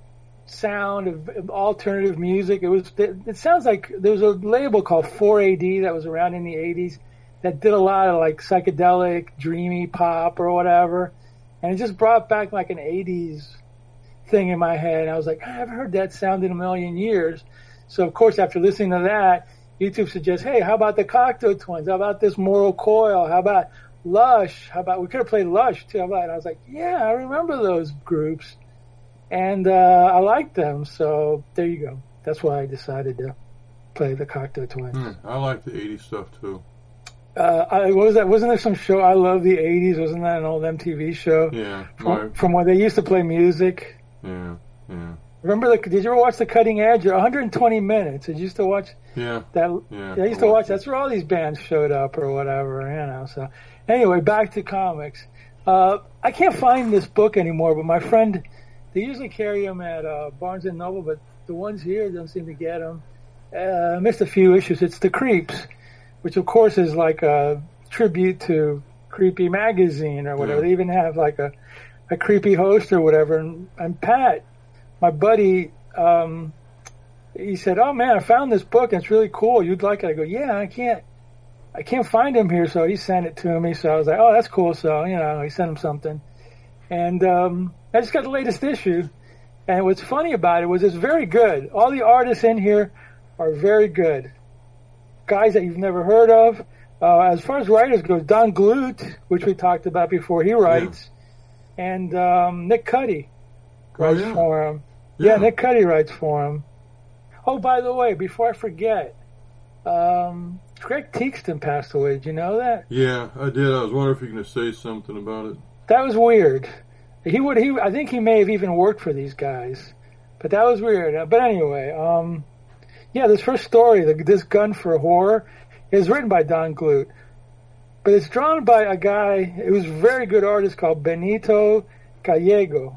sound of, of alternative music. It was, it, it sounds like there was a label called four A D that was around in the eighties that did a lot of like psychedelic, dreamy pop or whatever. And it just brought back like an eighties thing in my head. And I was like, I haven't heard that sound in a million years. So, of course, after listening to that, YouTube suggests, hey, how about the Cocteau Twins? How about this Moral Coil? How about Lush? How about, we could have played Lush, too. How about, and I was like, yeah, I remember those groups. And uh, I liked them. So, there you go. That's why I decided to play the Cocteau Twins. Hmm, I like the eighties stuff, too. Uh, I, what was that? Wasn't there some show, I Love the eighties? Wasn't that an old M T V show? Yeah. From, My, from when they used to play music. Yeah, yeah. Remember, the, did you ever watch The Cutting Edge? one hundred twenty minutes. Did you used to watch yeah. that? Yeah, I used to watch. That's where all these bands showed up or whatever, you know. So, anyway, back to comics. Uh, I can't find this book anymore, but my friend, they usually carry them at uh, Barnes and Noble, but the ones here don't seem to get them. Uh, I missed a few issues. It's The Creeps, which of course is like a tribute to Creepy Magazine or whatever. Yeah. They even have like a, a creepy host or whatever. And, and Pat, my buddy, um, he said, "Oh man, I found this book and it's really cool. You'd like it?" I go, "Yeah, I can't, I can't find him here." So he sent it to me. So I was like, "Oh, that's cool." So, you know, he sent him something. And, um, I just got the latest issue. And what's funny about it was it's very good. All the artists in here are very good. Guys that you've never heard of. Uh, as far as writers goes, Don Glut, which we talked about before, he writes. Yeah. And, um, Nick Cuddy writes oh, yeah. for him. Yeah. yeah, Nick Cuddy writes for him. Oh, by the way, before I forget, um, Greg Teakston passed away. Did you know that? Yeah, I did. I was wondering if you were going to say something about it. That was weird. He would. He. I think he may have even worked for these guys, but that was weird. But anyway, um, yeah, this first story, the, this Gun for Horror, is written by Don Glut, but it's drawn by a guy who's a very good artist called Benito Gallego,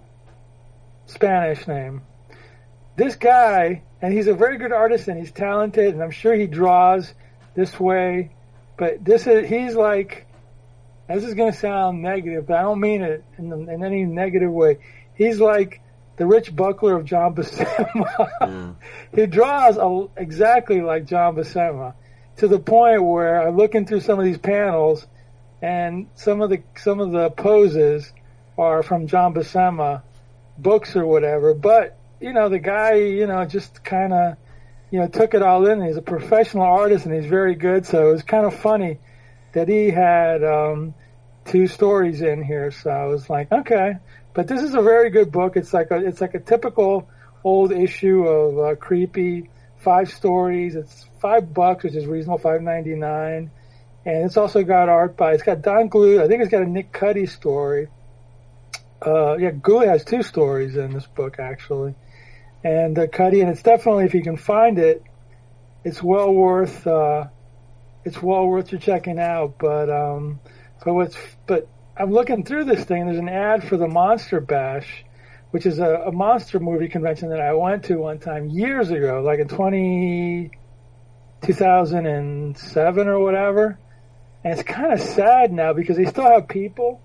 Spanish name. This guy, and he's a very good artist, and he's talented, and I'm sure he draws this way, but this is, he's like, this is going to sound negative, but I don't mean it in, the, in any negative way. He's like the Rich Buckler of John Buscema. Yeah. He draws a, exactly like John Buscema, to the point where I look into some of these panels, and some of the some of the poses are from John Buscema books or whatever. But you know, the guy, you know, just kind of, you know, took it all in. He's a professional artist, and he's very good. So it was kind of funny that he had um, two stories in here. So I was like, okay. But this is a very good book. It's like a it's like a typical old issue of uh, creepy, five stories. It's five bucks, which is reasonable, five ninety nine. And it's also got art by, it's got Don Glut. I think it's got a Nick Cuddy story. uh, yeah, Ghoulie has two stories in this book, actually. And uh, Cuddy, and it's definitely, if you can find it, it's well worth, uh, it's well worth your checking out. But, um, but what's, but I'm looking through this thing, there's an ad for the Monster Bash, which is a, a monster movie convention that I went to one time years ago, like in twenty, two thousand seven or whatever. And it's kind of sad now because they still have people,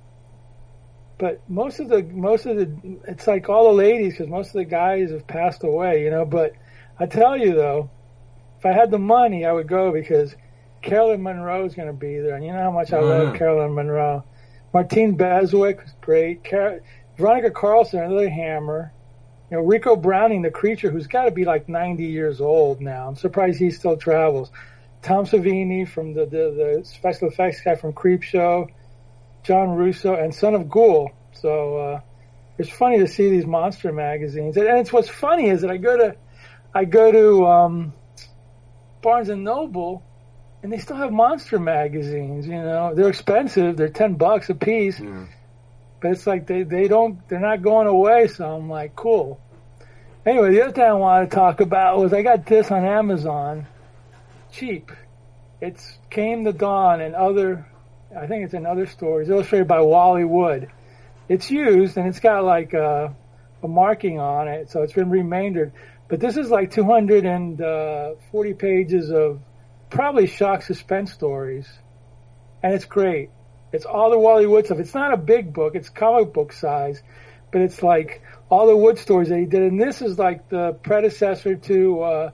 but most of the, most of the, it's like all the ladies, because most of the guys have passed away, you know. But I tell you though, if I had the money, I would go because Carolyn Monroe is going to be there. And you know how much I oh, love yeah. Carolyn Monroe. Martine Beswick was great. Car- Veronica Carlson, another hammer. You know, Rico Browning, the creature, who's got to be like ninety years old now. I'm surprised he still travels. Tom Savini from the, the, the special effects guy from Creepshow. John Russo, and Son of Ghoul. So uh, it's funny to see these monster magazines. And, and it's what's funny is that I go to I go to um, Barnes and Noble, and they still have monster magazines. You know, they're expensive. They're ten bucks a piece. Yeah. But it's like they, they don't, they're not going away, so I'm like, cool. Anyway, the other thing I wanted to talk about was I got this on Amazon, cheap. It's Came the Dawn and other, I think it's in other stores, illustrated by Wally Wood. It's used, and it's got like a, a marking on it, so it's been remaindered. But this is like two hundred forty pages of probably shock suspense stories, and it's great. It's all the Wally Wood stuff. It's not a big book. It's comic book size, but it's like all the Wood stories that he did. And this is like the predecessor to uh,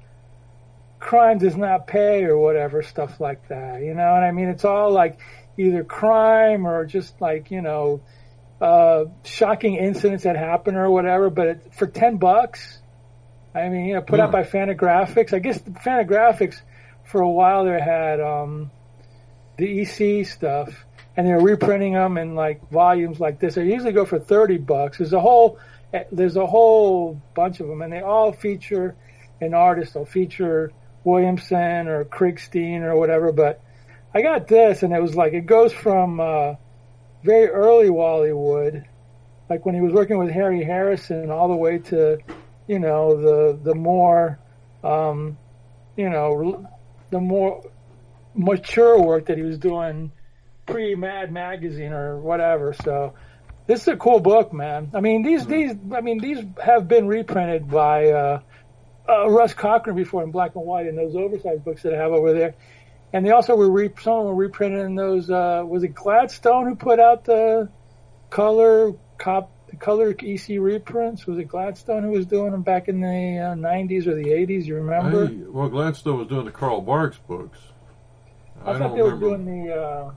Crime Does Not Pay or whatever, stuff like that. You know what I mean? It's all like either crime or just like, you know, uh, shocking incidents that happen or whatever. But it, for ten bucks, I mean, you know, put yeah. out by Fantagraphics. I guess the Fantagraphics for a while there had um, the E C stuff. And they're reprinting them in like volumes like this. They usually go for thirty bucks. There's a whole, there's a whole bunch of them, and they all feature an artist. They'll feature Williamson or Krigstein or whatever. But I got this, and it was like it goes from uh, very early Wally Wood, like when he was working with Harry Harrison, all the way to, you know, the the more, um, you know, the more mature work that he was doing pre-Mad Magazine or whatever. So this is a cool book, man. I mean, these these I mean these have been reprinted by uh, uh, Russ Cochran before in black and white in those oversized books that I have over there. And they also were re- some of them were reprinted in those. Uh, was it Gladstone who put out the color cop the color E C reprints? Was it Gladstone who was doing them back in the uh, nineties or the eighties? You remember? I, well, Gladstone was doing the Carl Barks books. I, I thought don't they remember. were doing the. Uh,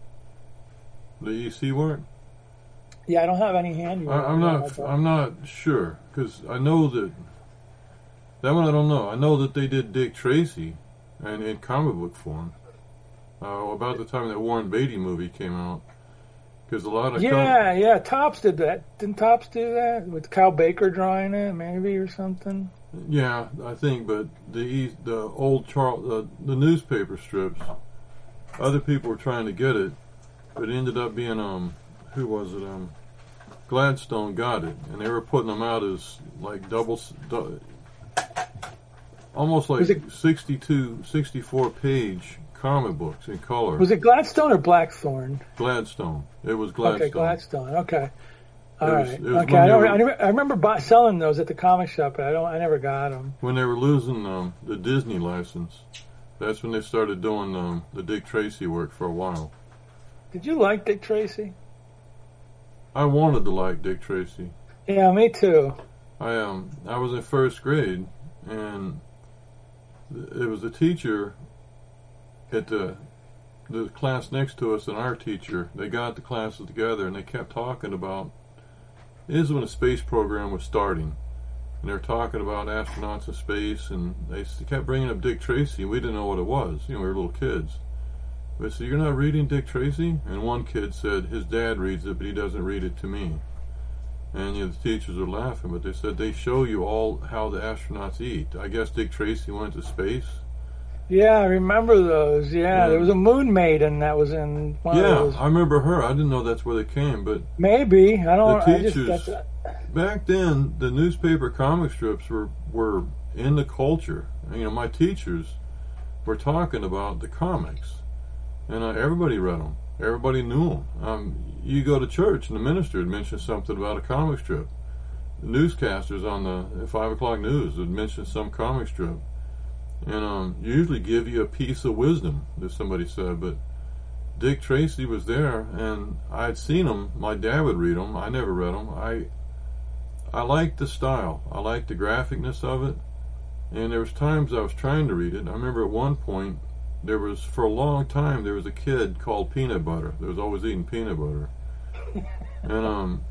The E C work? Yeah, I don't have any handy. I, I'm not. I'm not sure because I know that that one. I don't know. I know that they did Dick Tracy, and in comic book form, uh, about the time that Warren Beatty movie came out. Because a lot of yeah, com- yeah, Topps did that. Didn't Topps do that with Kyle Baker drawing it, maybe or something? Yeah, I think. But the the old Charles, uh, the newspaper strips, other people were trying to get it. But it ended up being, um, who was it? Um, Gladstone got it, and they were putting them out as like double, du- almost like it, sixty-two, sixty-four page comic books in color. Was it Gladstone or Blackthorn? Gladstone. It was Gladstone. Okay, Gladstone. Okay. All it right. Was, it was okay. I, don't, were, I, never, I remember buy, selling those at the comic shop, but I don't. I never got them. When they were losing um, the Disney license, that's when they started doing um, the Dick Tracy work for a while. Did you like Dick Tracy? I wanted to like Dick Tracy. Yeah, me too. I um I was in first grade, and it was a teacher at the the class next to us and our teacher. They got the classes together, and they kept talking about. This is when the space program was starting, and they were talking about astronauts in space, and they kept bringing up Dick Tracy, and we didn't know what it was. You know, we were little kids. They said, "You're not reading Dick Tracy?" And one kid said his dad reads it, but he doesn't read it to me. And you know, the teachers were laughing, but they said they show you all how the astronauts eat. I guess Dick Tracy went to space, Yeah, I remember those. Yeah, Yeah. there was a Moon Maiden that was in one Yeah, of those. I remember her. I didn't know that's where they came, but Maybe. I don't the I just, teachers that's, uh, back then, the newspaper comic strips were were in the culture. You know, my teachers were talking about the comics, and uh, everybody read them. Everybody knew them. Um, you go to church, and the minister would mention something about a comic strip. The newscasters on the five o'clock news would mention some comic strip, and um, usually give you a piece of wisdom, as somebody said. But Dick Tracy was there, and I'd seen him. My dad would read them. I never read them. I I liked the style. I liked the graphicness of it. And there was times I was trying to read it. I remember at one point, there was, for a long time, there was a kid called Peanut Butter. That was always eating peanut butter. And um,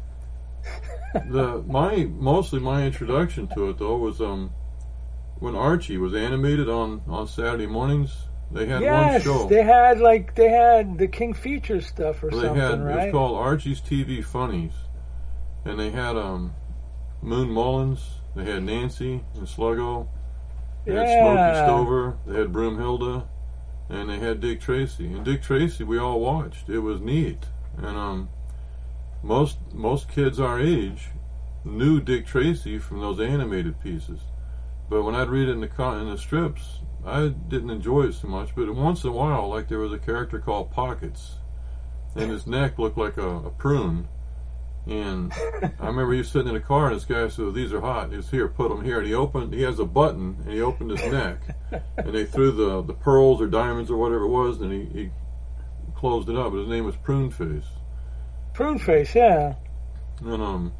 the my mostly my introduction to it though was um when Archie was animated on on Saturday mornings. They had yes, one show. they had like they had the King Feature stuff or They something, had it right? was called Archie's T V Funnies, and they had um Moon Mullins. They had Nancy and Sluggo. They had Smokey Yeah. Stover. They had Broomhilda, and they had Dick Tracy. And Dick Tracy, we all watched. It was neat. And um, most most kids our age knew Dick Tracy from those animated pieces. But when I'd read it in the con- in the strips, I didn't enjoy it so much. But once in a while, like there was a character called Pockets, and his neck looked like a, a prune. And I remember he was sitting in a car, and this guy said, "These are hot." He was here, put them here. And he opened. He has a button, and he opened his neck, and they threw the the pearls or diamonds or whatever it was, and he, he closed it up. But his name was Prune Face. Prune Face, yeah. And um,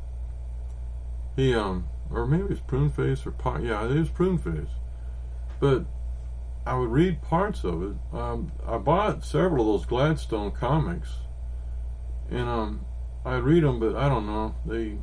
he um, or maybe it was Prune Face or po- yeah, it was Prune Face. But I would read parts of it. Um, I bought several of those Gladstone comics, and um. I read them, but I don't know. They,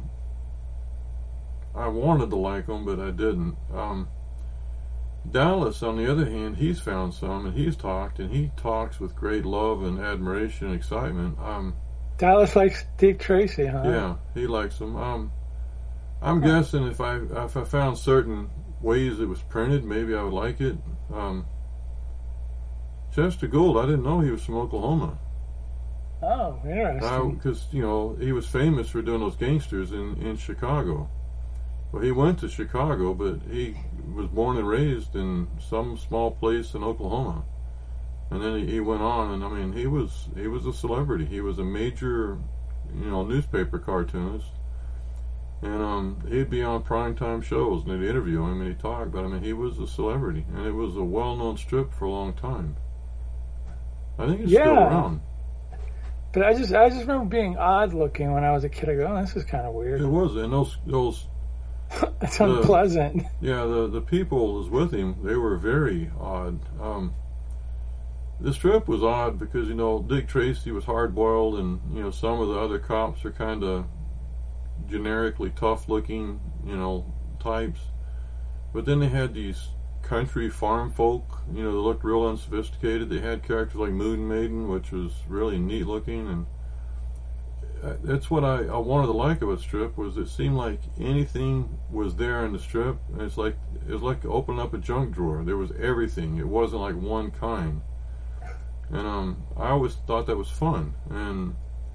I wanted to like them, but I didn't. Um, Dallas, on the other hand, he's found some, and he's talked, and he talks with great love and admiration and excitement. Um, Dallas likes Dick Tracy, huh? yeah, he likes them. Um, I'm guessing if I if I found certain ways it was printed, maybe I would like it. Um, Chester Gould, I didn't know he was from Oklahoma. Oh, interesting. Because, you know, he was famous for doing those gangsters in, in Chicago. Well, he went to Chicago, but he was born and raised in some small place in Oklahoma. And then he, he went on, and I mean, he was he was a celebrity. He was a major, you know, newspaper cartoonist. And um, he'd be on primetime shows, and they'd interview him, and he'd talk. But, I mean, he was a celebrity, and it was a well-known strip for a long time. I think it's Yeah. still around. But I just I just remember being odd looking when I was a kid. I go, oh, this is kind of weird. It was, and those those It's the- unpleasant. yeah the the people that was with him, they were very odd. Um, the strip was odd because, you know, Dick Tracy was hard boiled, and, you know, some of the other cops are kind of generically tough looking, you know, types. But then they had these country farm folk, you know, they looked real unsophisticated. They had characters like Moon Maiden, which was really neat looking, and uh, that's what I, I wanted to like about strip, was it seemed like anything was there in the strip, and it's like it was like opening up a junk drawer. There was everything. It wasn't like one kind, and um, I always thought that was fun. And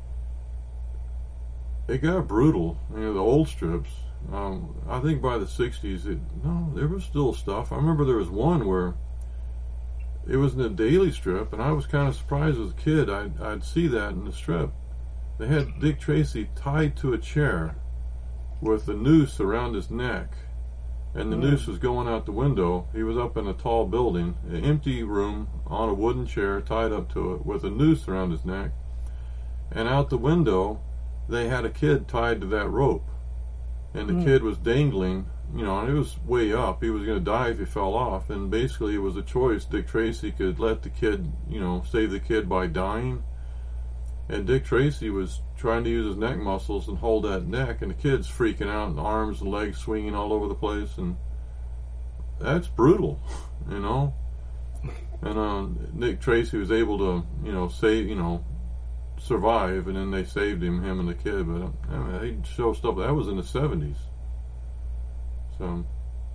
it got brutal, you know, the old strips. Um, I think by the sixties, it, no, there was still stuff. I remember there was one where it was in a daily strip, and I was kind of surprised as a kid. I'd, I'd see that in the strip. They had Dick Tracy tied to a chair with a noose around his neck, and the mm. noose was going out the window. He was up in a tall building, an empty room on a wooden chair tied up to it with a noose around his neck, and out the window they had a kid tied to that rope. And the mm. kid was dangling, you know, and it was way up. He was going to die if he fell off. And basically it was a choice. Dick Tracy could let the kid, you know, save the kid by dying. And Dick Tracy was trying to use his neck muscles and hold that neck. And the kid's freaking out, and arms and legs swinging all over the place. And that's brutal, you know. And uh, Dick Tracy was able to, you know, save, you know, survive, and then they saved him, him and the kid. But I mean, they show stuff that was in the seventies. So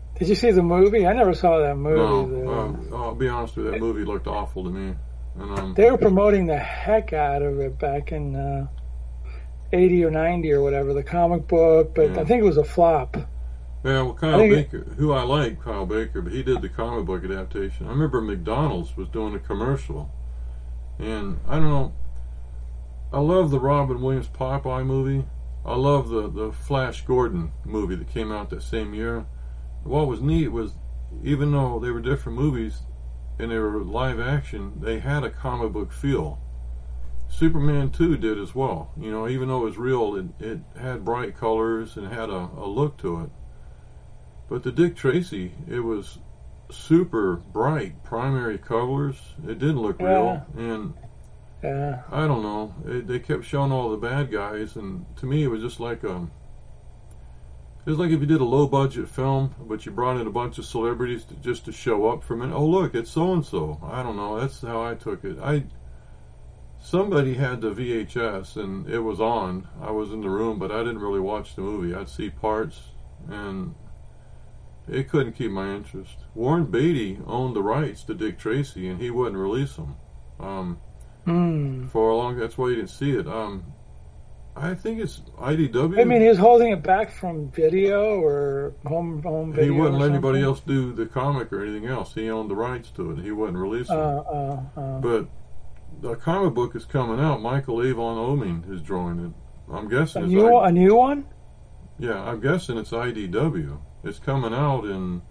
Did you see the movie? I never saw that movie. No, The- uh, I'll be honest with you, that movie looked awful to me. And, um, They were promoting the heck out of it back in uh, eighty or ninety or whatever, the comic book, but Yeah. I think it was a flop. Yeah, well, Kyle I think Baker, who I like, Kyle Baker, but he did the comic book adaptation. I remember McDonald's was doing a commercial, and I don't know, I love the Robin Williams Popeye movie. I love the, the Flash Gordon movie that came out that same year. What was neat was, even though they were different movies and they were live action, they had a comic book feel. Superman two did as well. You know, even though it was real, it, it had bright colors and had a, a look to it. But the Dick Tracy, it was super bright, primary colors. It didn't look real. And Yeah. I don't know. It, they kept showing all the bad guys, and to me, it was just like a. It was like if you did a low-budget film, but you brought in a bunch of celebrities to, just to show up for a minute. Oh, look, it's so and so. I don't know. That's how I took it. I. Somebody had the V H S, and it was on. I was in the room, but I didn't really watch the movie. I'd see parts, and it couldn't keep my interest. Warren Beatty owned the rights to Dick Tracy, and he wouldn't release them. Um, Mm. for a long. That's why you didn't see it. Um, I think it's I D W. I mean, he was holding it back from video or home home video. he wouldn't or let anybody something? else do the comic or anything else. He owned the rights to it. He wouldn't release it. Uh, uh, uh. But the comic book is coming out. Michael Avon Oeming is drawing it. I'm guessing A it's new, I- a new one? yeah, I'm guessing it's I D W. It's coming out in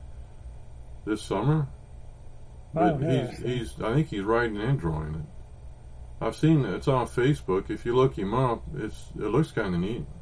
this summer. But Oh, he's interesting. he's I think he's writing and drawing it. I've seen it. It's on Facebook. If you look him up, it's it looks kind of neat.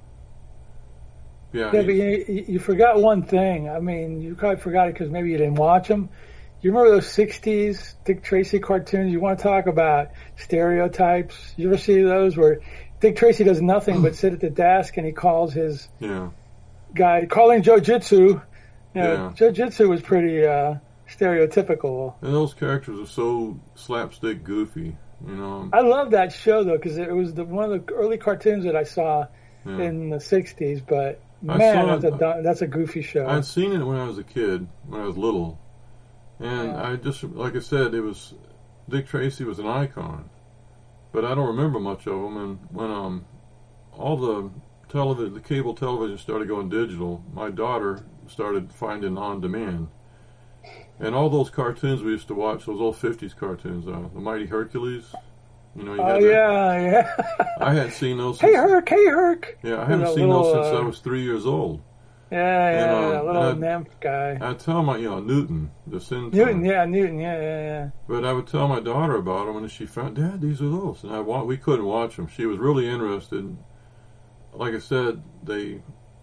Yeah, Yeah, he- but you, you forgot one thing. I mean, you probably forgot it because maybe you didn't watch them. You remember those sixties Dick Tracy cartoons? You want to talk about stereotypes? You ever see those where Dick Tracy does nothing but sit at the desk and he calls his yeah. guy, calling Jiu-Jitsu. You know, Yeah. Jiu-Jitsu was pretty uh, stereotypical. And those characters are so slapstick goofy, you know. I love that show, though, because it was the, one of the early cartoons that I saw Yeah. in the sixties, but I man, saw that's it- a, du- that's a goofy show. I'd seen it when I was a kid, when I was little. And I just, like I said, it was, Dick Tracy was an icon. But I don't remember much of him. And when um, all the television, the cable television started going digital, my daughter started finding on demand. And all those cartoons we used to watch, those old fifties cartoons, uh, the Mighty Hercules, you know, you Oh, had that- yeah, yeah. I hadn't seen those. Hey, Since, Herc, hey, Herc. yeah, I With haven't a seen little, those since uh, I was three years old. Yeah, yeah, And, um, that little and I- nymph guy. I'd tell my, you know, Newton, the sin. Newton, yeah, Newton, yeah, yeah, yeah. But I would tell my daughter about them, and she found, Dad, these are those. And I wa- we couldn't watch them. She was really interested. Like I said, they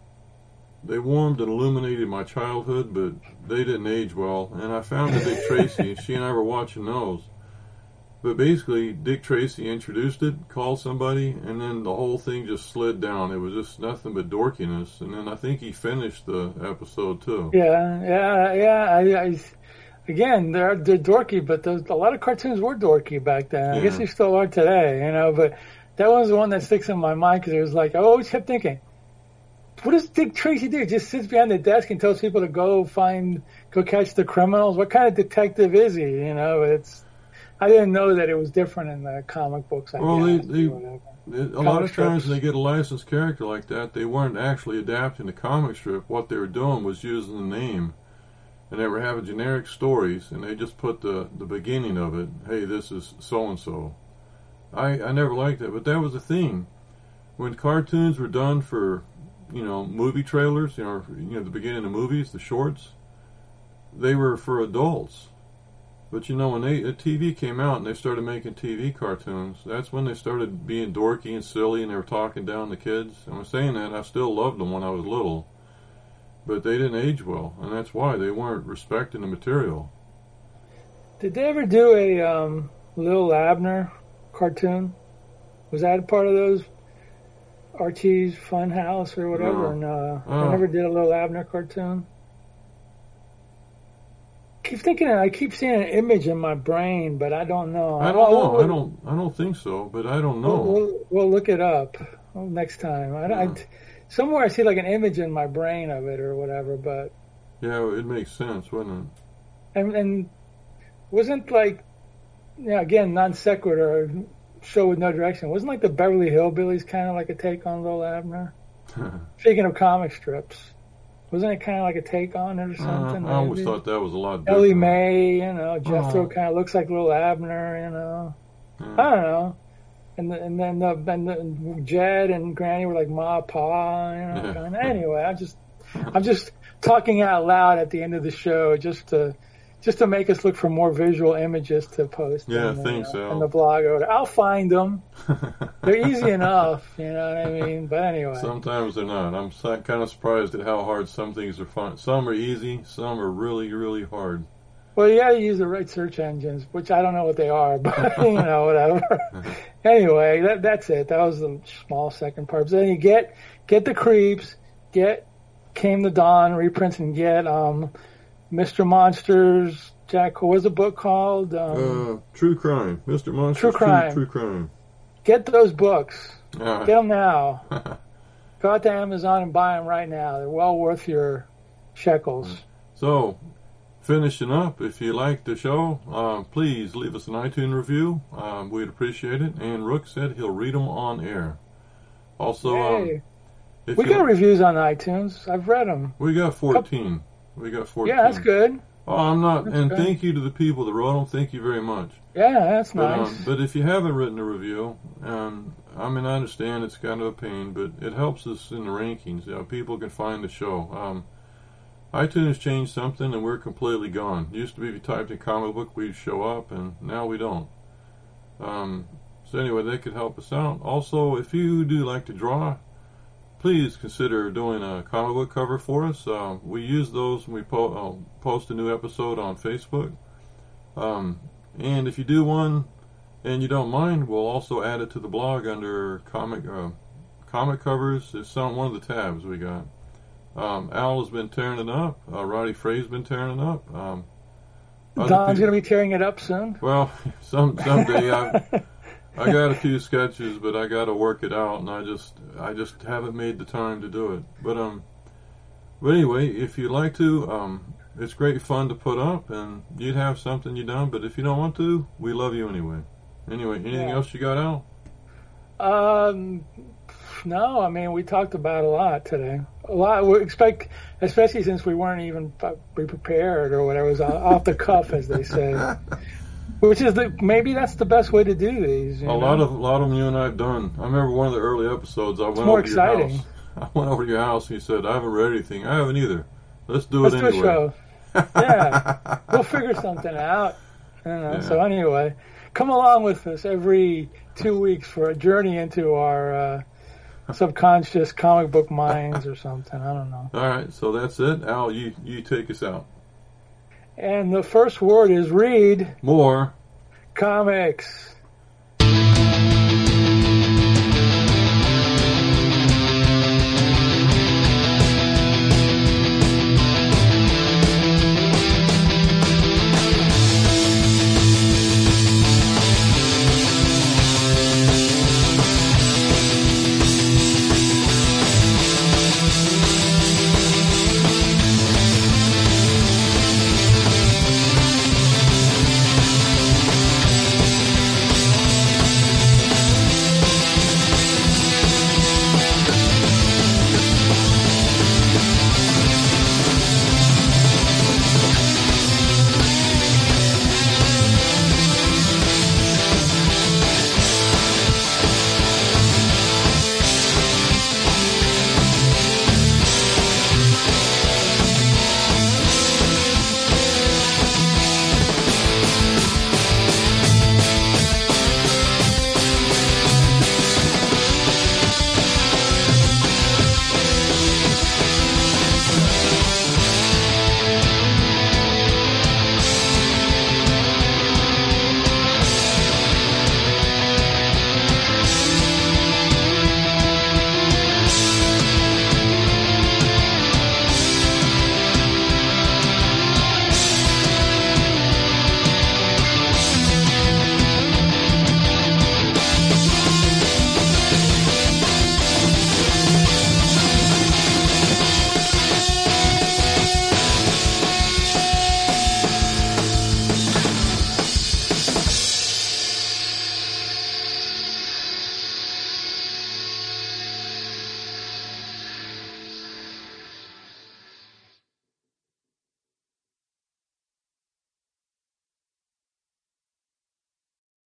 they warmed and illuminated my childhood, but they didn't age well. And I found the Dick Tracy. She and I were watching those. But basically, Dick Tracy introduced it, called somebody, and then the whole thing just slid down. It was just nothing but dorkiness. And then I think he finished the episode too. Yeah, yeah, yeah. I, I, again, they're they're dorky, but those, a lot of cartoons were dorky back then. I Yeah. guess they still are today, you know. But that was the one that sticks in my mind because it was like I always kept thinking, what does Dick Tracy do? He just sits behind the desk and tells people to go find, go catch the criminals. What kind of detective is he? You know, it's. I didn't know that it was different in the comic books. I Well, they, guess, they, or whatever. a lot of Comic times strips. when they get a licensed character like that, they weren't actually adapting the comic strip. What they were doing was using the name, and they were having generic stories, and they just put the, the beginning of it. Hey, this is so and so. I I never liked that, but that was the thing. When cartoons were done for, you know, movie trailers, you know, you know, the beginning of movies, the shorts, they were for adults. But you know, when they, the T V came out and they started making T V cartoons, that's when they started being dorky and silly, and they were talking down to kids. And I'm saying that I still loved them when I was little, but they didn't age well, and that's why they weren't respecting the material. Did they ever do a um, Lil Abner cartoon? Was that a part of those Archie's Funhouse or whatever? No. No, Oh. they never did a Lil Abner cartoon. Keep thinking, I keep seeing an image in my brain, but I don't know. I don't I'll- know. I don't. I don't think so, but I don't know. We'll, we'll, we'll look it up next time. I, I, somewhere I see like an image in my brain of it or whatever, but Yeah, it makes sense, wouldn't it? And, and wasn't like, yeah, again, non sequitur, show with no direction. Wasn't like the Beverly Hillbillies kind of like a take on Lil Abner? Speaking of comic strips, wasn't it kind of like a take on it or something? Uh, I always maybe? thought that was a lot different. Ellie Mae, you know, Jethro Oh. kind of looks like Lil Abner, you know. Yeah. I don't know. And the, and then the, and the, Jed and Granny were like Ma, Pa, you know. Yeah. Kind of. Anyway, I just I'm just talking out loud at the end of the show just to just to make us look for more visual images to post. Yeah, in I the, think uh, so. in the blog. Or I'll find them. They're easy enough, you know what I mean. But anyway, Sometimes they're not. I'm so, kind of surprised at how hard some things are fun. Some are easy, some are really, really hard. well, you gotta use the right search engines, which I don't know what they are, but you know, whatever. Anyway, that that's it. That was the small second part. So then you get get the creeps, get Came the Dawn reprints, and get um, Mister Monsters. Jack, what was the book called? Um, Uh, True Crime, Mister Monsters. True Crime. True, True Crime. get those books. Uh, Get them now. Go out to Amazon and buy them right now. They're well worth your shekels. So, finishing up, if you like the show, uh, please leave us an iTunes review. Um, we'd appreciate it. And Rook said he'll read them on air. Also, um, Hey, if we you, got reviews on iTunes. I've read them. we got fourteen. We got fourteen. Yeah, that's good. Oh, I'm not. That's and good. thank you to the people that wrote them. Thank you very much. Yeah, that's But, nice. um, but if you haven't written a review, um, I mean, I understand it's kind of a pain, but it helps us in the rankings. You know, people can find the show. Um, iTunes changed something, and we're completely gone. Used to be if you typed in comic book, we'd show up, and now we don't. Um, so anyway, they could help us out. Also, if you do like to draw, please consider doing a comic book cover for us. Uh, we use those when we po- uh, post a new episode on Facebook. Um, and if you do one and you don't mind, we'll also add it to the blog under comic uh, comic covers. It's on one of the tabs we got. Um, Al has been tearing it up. Uh, Roddy Frey's been tearing it up. Um, other Don's people- going to be tearing it up soon. Well, some someday I I got a few sketches, but I got to work it out, and I just I just haven't made the time to do it. But um, but anyway, if you'd like to, um, it's great fun to put up, and you'd have something you done. But if you don't want to, we love you anyway. Anyway, anything Yeah. else you got, Al? Um, no, I mean, we talked about a lot today. A lot. We expect, especially since we weren't even pre prepared or whatever. It was off the cuff, as they say. Which is the maybe that's the best way to do these. You A know? lot of a lot of them you and I've done. I remember one of the early episodes. I went more over to exciting. your house. I went over to your house, and you said, "I haven't read anything." I haven't either. Let's do Let's it do anyway. a show. Yeah, we'll figure something out. You know, Yeah. So anyway, come along with us every two weeks for a journey into our uh, subconscious comic book minds or something. I don't know. All right, so that's it. Al, you you take us out. And the first word is read More. comics.